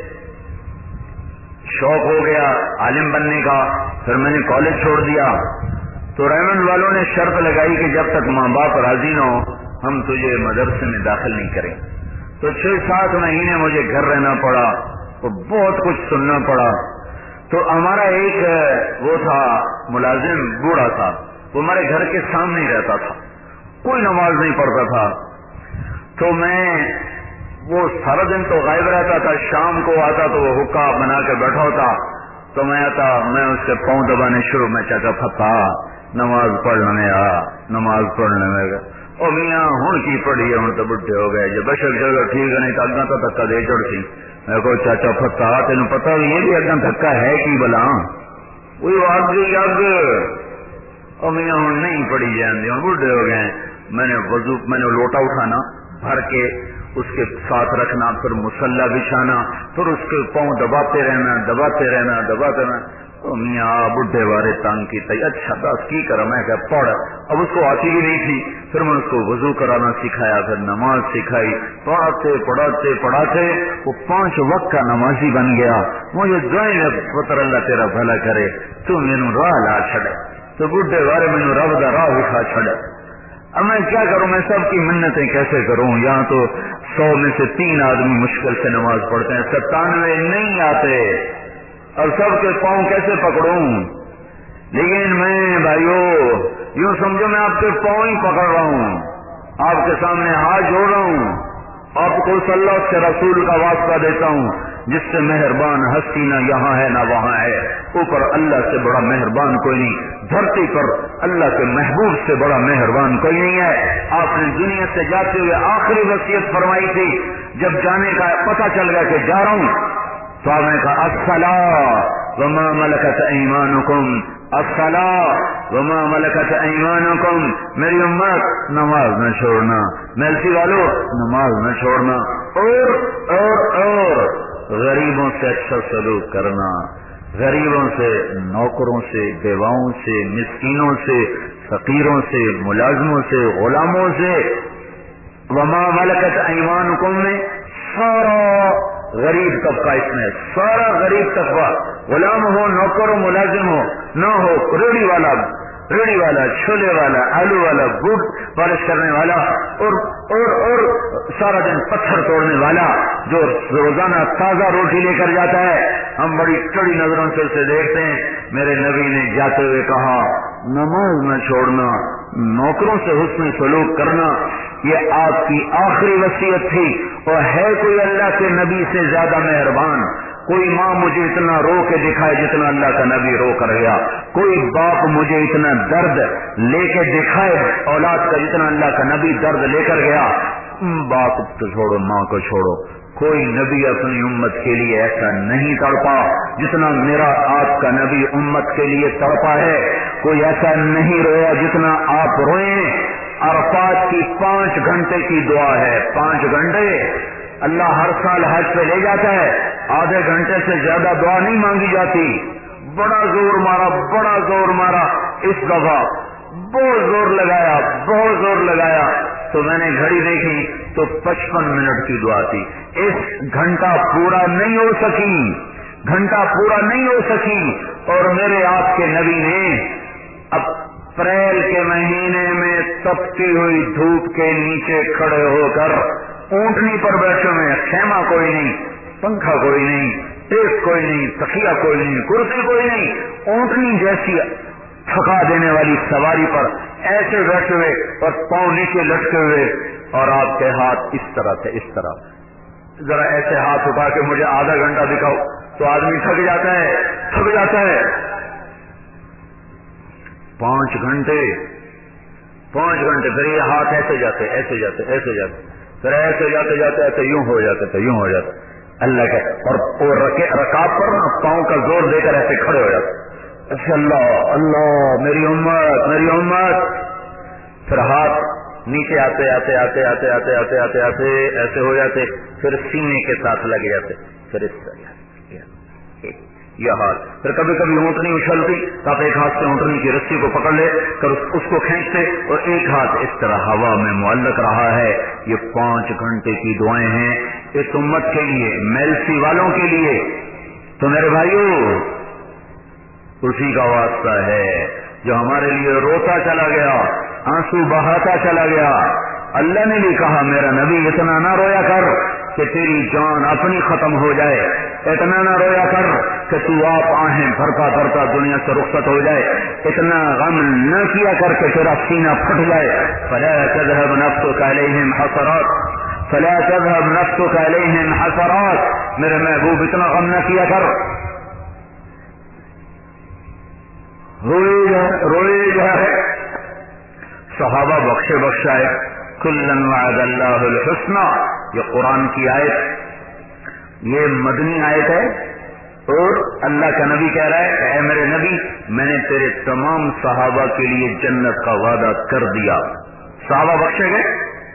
شوق ہو گیا عالم بننے کا، پھر میں نے کالج چھوڑ دیا، تو ریمنڈ والوں نے شرط لگائی کہ جب تک ماں باپ راضی نہ ہو ہم تجھے مدرسے میں داخل نہیں کریں۔ تو چھ سات مہینے مجھے گھر رہنا پڑا، تو بہت کچھ سننا پڑا۔ تو ہمارا ایک وہ تھا ملازم بوڑھا تھا، وہ ہمارے گھر کے سامنے ہی رہتا تھا، کوئی نماز نہیں پڑھتا تھا، تو میں وہ سارا دن تو غائب رہتا تھا، شام کو آتا تو وہ حکا بنا کے بیٹھا ہوتا، تو میں آتا، میں اس کے پاؤں دبانے شروع، میں چاچا پھتا نماز پڑھنے آ، نماز پڑھنے میں گیا۔ او میاں ہن کی پڑھی ہے، ہن تو بڈھے ہو گئے جی، بشک جگہ ٹھیک ہے، نہیں تو اگاں تو دھکا دے چڑ سی۔ میں کو چاچا پتا تینوں پتا بھی یہ بھی اگاں دھکا ہے کی بلا، وہی اگ گئی اگ۔ او میاں ہن نہیں پڑھی جاندی، ہن بڈھے ہو گئے۔ میں نے وضو میں نے لوٹا اٹھانا، بھر کے اس کے ساتھ رکھنا، پھر مصلی بچھانا، پھر اس کے پاؤں دباتے رہنا دباتے رہنا دباتے رہنا۔ تو میاں بڈھے بارے تنگ کی تھی، اچھا دس کی کرا، میں کہ پڑھ۔ اب اس کو آتی بھی نہیں تھی، پھر میں اس کو وضو کرانا سکھایا، پھر نماز سکھائی، پڑھاتے پڑھاتے پڑھاتے وہ پانچ وقت کا نمازی بن گیا۔ مجھے دعائیں پتر اللہ تیرا بھلا کرے، تو مینوں راہ لا چھڑے، تو بڈھے بارے مینوں رب دا راہ دکھا چھڑے۔ اب میں کیا کروں، میں سب کی منتیں کیسے کروں؟ یہاں تو سو میں سے تین آدمی مشکل سے نماز پڑھتے ہیں، ستانوے نہیں آتے، اور سب کے پاؤں کیسے پکڑوں؟ لیکن میں بھائیو یوں سمجھو میں آپ کے پاؤں ہی پکڑ رہا ہوں، آپ کے سامنے ہاتھ جوڑ رہا ہوں، آپ کو صلی اللہ کے رسول کا واسطہ دیتا ہوں جس سے مہربان ہستی نہ یہاں ہے نہ وہاں ہے، اوپر اللہ سے بڑا مہربان کوئی نہیں، دھرتی پر اللہ کے محبوب سے بڑا مہربان کوئی نہیں ہے۔ آپ نے دنیا سے جاتے ہوئے آخری وصیت فرمائی تھی، جب جانے کا پتہ چل گیا کہ جا رہا ہوں تو آپ نے کہا الصلاۃ وما ملکت ایمانکم، الصلاۃ وما ملکت ایمانکم، میری امت نماز نہ چھوڑنا، میلسی والو نماز نہ چھوڑنا، اور اور اور غریبوں سے اچھا سلوک کرنا، غریبوں سے، نوکروں سے، بیواؤں سے، مسکینوں سے، فقیروں سے، ملازموں سے، غلاموں سے۔ وما ملکت ایمانکم میں سارا غریب طبقہ، اس میں سارا غریب طبقہ، غلام ہو، نوکر ہو، ملازم ہو، نہ ہو ریڑھی والا ریڑھی والا، چھولے والا، آلو والا، گڑ پالش کرنے والا، اور اور اور سارا دن پتھر توڑنے والا جو روزانہ تازہ روٹی لے کر جاتا ہے، ہم بڑی کڑی نظروں سے اسے دیکھتے ہیں۔ میرے نبی نے جاتے ہوئے کہا نماز نہ چھوڑنا، نوکروں سے حسن سلوک کرنا، یہ آپ کی آخری وصیت تھی۔ اور ہے کوئی اللہ کے نبی سے زیادہ مہربان؟ کوئی ماں مجھے اتنا رو کے دکھائے جتنا اللہ کا نبی رو کر گیا، کوئی باپ مجھے اتنا درد لے کے دکھائے اولاد کا جتنا اللہ کا نبی درد لے کر گیا۔ باپ کو چھوڑو، ماں کو چھوڑو، کوئی نبی اپنی امت کے لیے ایسا نہیں تڑپا جتنا میرا آپ کا نبی امت کے لیے تڑپا ہے، کوئی ایسا نہیں رویا جتنا آپ روئے۔ عرفات کی پانچ گھنٹے کی دعا ہے، پانچ گھنٹے اللہ ہر سال حج پہ لے جاتا ہے، آدھے گھنٹے سے زیادہ دعا نہیں مانگی جاتی۔ بڑا زور مارا بڑا زور مارا اس دفعہ بہت زور لگایا بہت زور لگایا تو میں نے گھڑی دیکھی تو پچپن منٹ کی دعا تھی۔ اس گھنٹہ پورا نہیں ہو سکی گھنٹہ پورا نہیں ہو سکی اور میرے آپ کے نبی نے اپریل کے مہینے میں تپتی ہوئی دھوپ کے نیچے کھڑے ہو کر اونٹنی پر بیٹھے ہوئے، خیمہ کوئی نہیں، پنکھا کوئی نہیں، ٹیپ کوئی نہیں، تکیہ کوئی نہیں، کرسی کوئی نہیں، اونٹنی جیسی تھکا دینے والی سواری پر ایسے بیٹھے ہوئے اور پاؤں نیچے لٹکے ہوئے، اور آپ کے ہاتھ اس طرح سے اس طرح، ذرا ایسے ہاتھ اٹھا کے مجھے آدھا گھنٹہ دکھاؤ تو آدمی تھک جاتا ہے تھک جاتا ہے پانچ گھنٹے پانچ گھنٹے پھر یہ ہاتھ ایسے جاتے ایسے جاتے ایسے جاتے پھر ایسے جاتے جاتے ایسے یوں ہو جاتے تھے یوں ہو جاتے اللہ کے، اور رکاب پر نا پاؤں کا زور دے کر ایسے کھڑے ہو جاتے، اچھا اللہ اللہ میری امت میری امت، پھر ہاتھ نیچے آتے آتے آتے آتے آتے آتے آتے آتے ایسے ہو جاتے، پھر سینے کے ساتھ لگ جاتے، پھر اس طرح یہ ہاتھ، پھر کبھی کبھی اونٹنی اچھلتی تو آپ ایک ہاتھ سے اونٹنی کی رسی کو پکڑ لے کر اس کو کھینچتے اور ایک ہاتھ اس طرح ہوا میں معلق رہا ہے۔ یہ پانچ گھنٹے کی دعائیں ہیں اس امت کے لیے، میلسی والوں کے لیے۔ تو میرے بھائیو اسی کا واسطہ ہے جو ہمارے لیے روتا چلا گیا، آنسو بہاتا چلا گیا۔ اللہ نے بھی کہا میرا نبی اتنا نہ رویا کر کہ تیری جان اپنی ختم ہو جائے، اتنا نہ رویا کر کہ تو آپ آہیں بھرتا بھرتا دنیا سے رخصت ہو جائے، اتنا غم نہ کیا کر کہ تیرا سینہ پھٹ جائے۔ فلا تذهب نفسك عليهم حسرات فلا تذهب نفسك عليهم حسرات، میرے محبوب اتنا غم نہ کیا کر، روئے جا روئے جا۔ صحابہ بخشے بخشائے कुल्लन वअद अल्लाहुल हुस्ना। ये कुरान की आयत, ये मदनी आयत है और अल्लाह का नबी कह रहा है, ऐ मेरे नबी, मैंने तेरे तमाम सहाबा के लिए जन्नत का वादा कर दिया। सहाबा बख्शे गए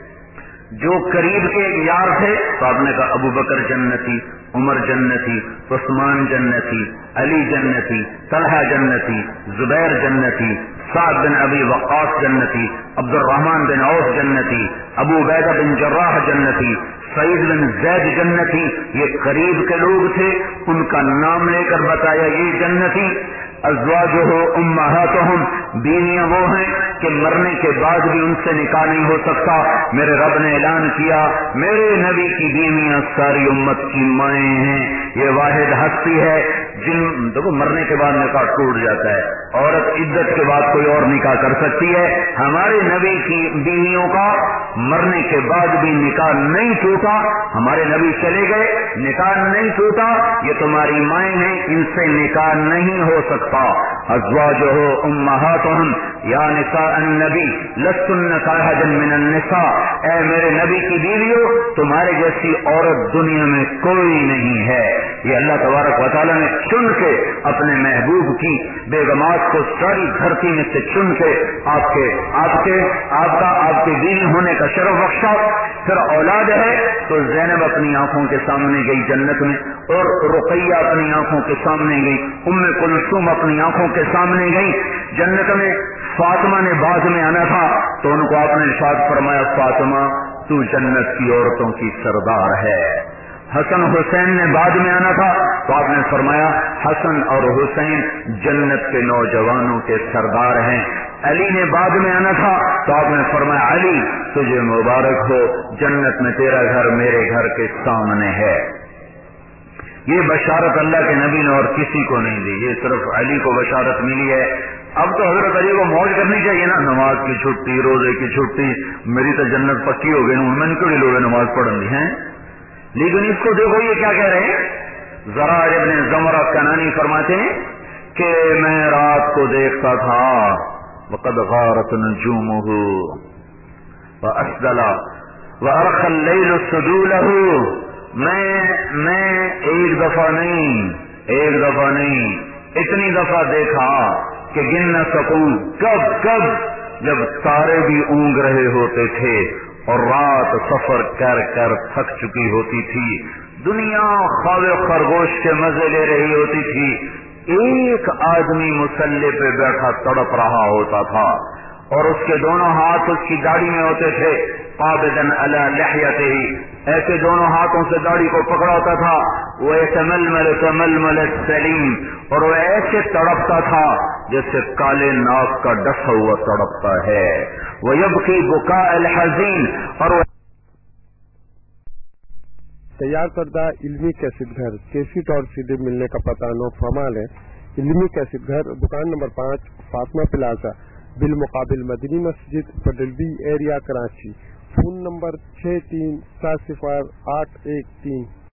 जो करीब के यार थे, तो आपने कहा अबू बकर जन्नती, उमर जन्नती, उस्मान जन्नती, अली जन्नती, तलहा जन्नती, जुबैर जन्नती, साद बिन अबी वक्कास जन्नती, अब्दुर्रहमान बिन औफ जन्नती, अबू उबैदा बिन जर्राह जन्नती, सईद बिन जैद जन्नती। ये करीब के लोग थे, उनका नाम लेकर बताया ये जन्नती। अज़वाजुहु उम्महातुहुम, बीवियां वो हैं कि मरने के बाद भी उनसे निकाह नहीं हो सकता। मेरे रब ने ऐलान किया, मेरे नबी की बीवियां सारी उम्मत की माएँ हैं। ये वाहिद हस्ती है जिन, देखो मरने के बाद निकाह टूट जाता है, औरत इद्दत के बाद कोई और निकाह कर सकती है। हमारे नबी की बीवियों का मरने के बाद भी निकाह नहीं टूटा। हमारे नबी चले गए, निकाह नहीं टूटा। ये तुम्हारी माएँ हैं, इनसे निकाह नहीं हो सकता। अज़वाजुहु उम्महातुहुम या निसा अन्नबी लस्तुन्न काहदन मिनन निसा। ऐ मेरे नबी की बीवियों, तुम्हारे जैसी औरत दुनिया में कोई नहीं है। ये अल्लाह तबारक व तआला ने चुन के अपने महबूब की बेगमात को सारी धरती में से चुन के आपके आपके आपका आपके बीवी होने का शरफ बख्शा। फिर औलाद है तो ज़ैनब अपनी आंखों के सामने गई जन्नत में, और रुकैया अपनी आंखों के सामने गई, उम्मे कुलसूम अपनी आंखों के सामने गई जन्नत में। फातिमा ने बाद में आना था तो उनको आपने इरशाद फरमाया, फातिमा तू जन्नत की औरतों की सरदार है। हसन हुसैन ने बाद में आना था तो आपने फरमाया, हसन और हुसैन जन्नत के नौजवानों के सरदार हैं। अली ने बाद में आना था तो आपने फरमाया, अली तुझे मुबारक हो, जन्नत में तेरा घर मेरे घर के सामने है। ये बशारत अल्लाह के नबी ने और किसी को नहीं दी, ये सिर्फ अली को बशारत मिली है। अब तो हजरत अली को मौज करनी चाहिए ना, नमाज की छुट्टी, रोजे की छुट्टी, मेरी तो जन्नत पक्की हो गई, उनमें क्यों लोग नमाज पढ़नी है। लेकिन इसको देखो ये क्या कह रहे हैं, जरा इब्न ज़मरत कनानी फरमाते हैं कि मैं रात को देखता था, वक़द गारत नजूमुहु व अस्दला व अरखल लैल सुदूलहु। मैं मैं एक दफा नहीं एक दफा नहीं इतनी दफा देखा कि गिन न सकूं कब कब जब तारे भी ऊँग रहे होते थे और रात सफर कर कर थक चुकी होती थी, दुनिया ख्वाब खरगोश के मजे ले रही होती थी, एक आदमी मुसल्ले पे बैठा तड़प रहा होता था और उसके दोनों हाथ उसकी दाढ़ी में होते थे, काबिदन अला लहयतिही, ऐसे दोनों हाथों से दाढ़ी को पकड़ा होता था। वो तमलमल तमलमल सलीम, और वो ऐसे तड़पता था जैसे काले नाग का डसा हुआ तड़पता है। वो यबकी बुका अल हज़ीन, और तैयार करदा इल्मी कैसेट घर कैसेट और सीडी मिलने का पता नो फरमाल है। इल्मी कैसेट घर दुकान नंबर पाँच, फातिमा प्लाजा, बिल मुकाबिल मदनी मस्जिद, पडलबी एरिया, कराची। फोन नंबर छः तीन सात सिफर आठ एक तीन।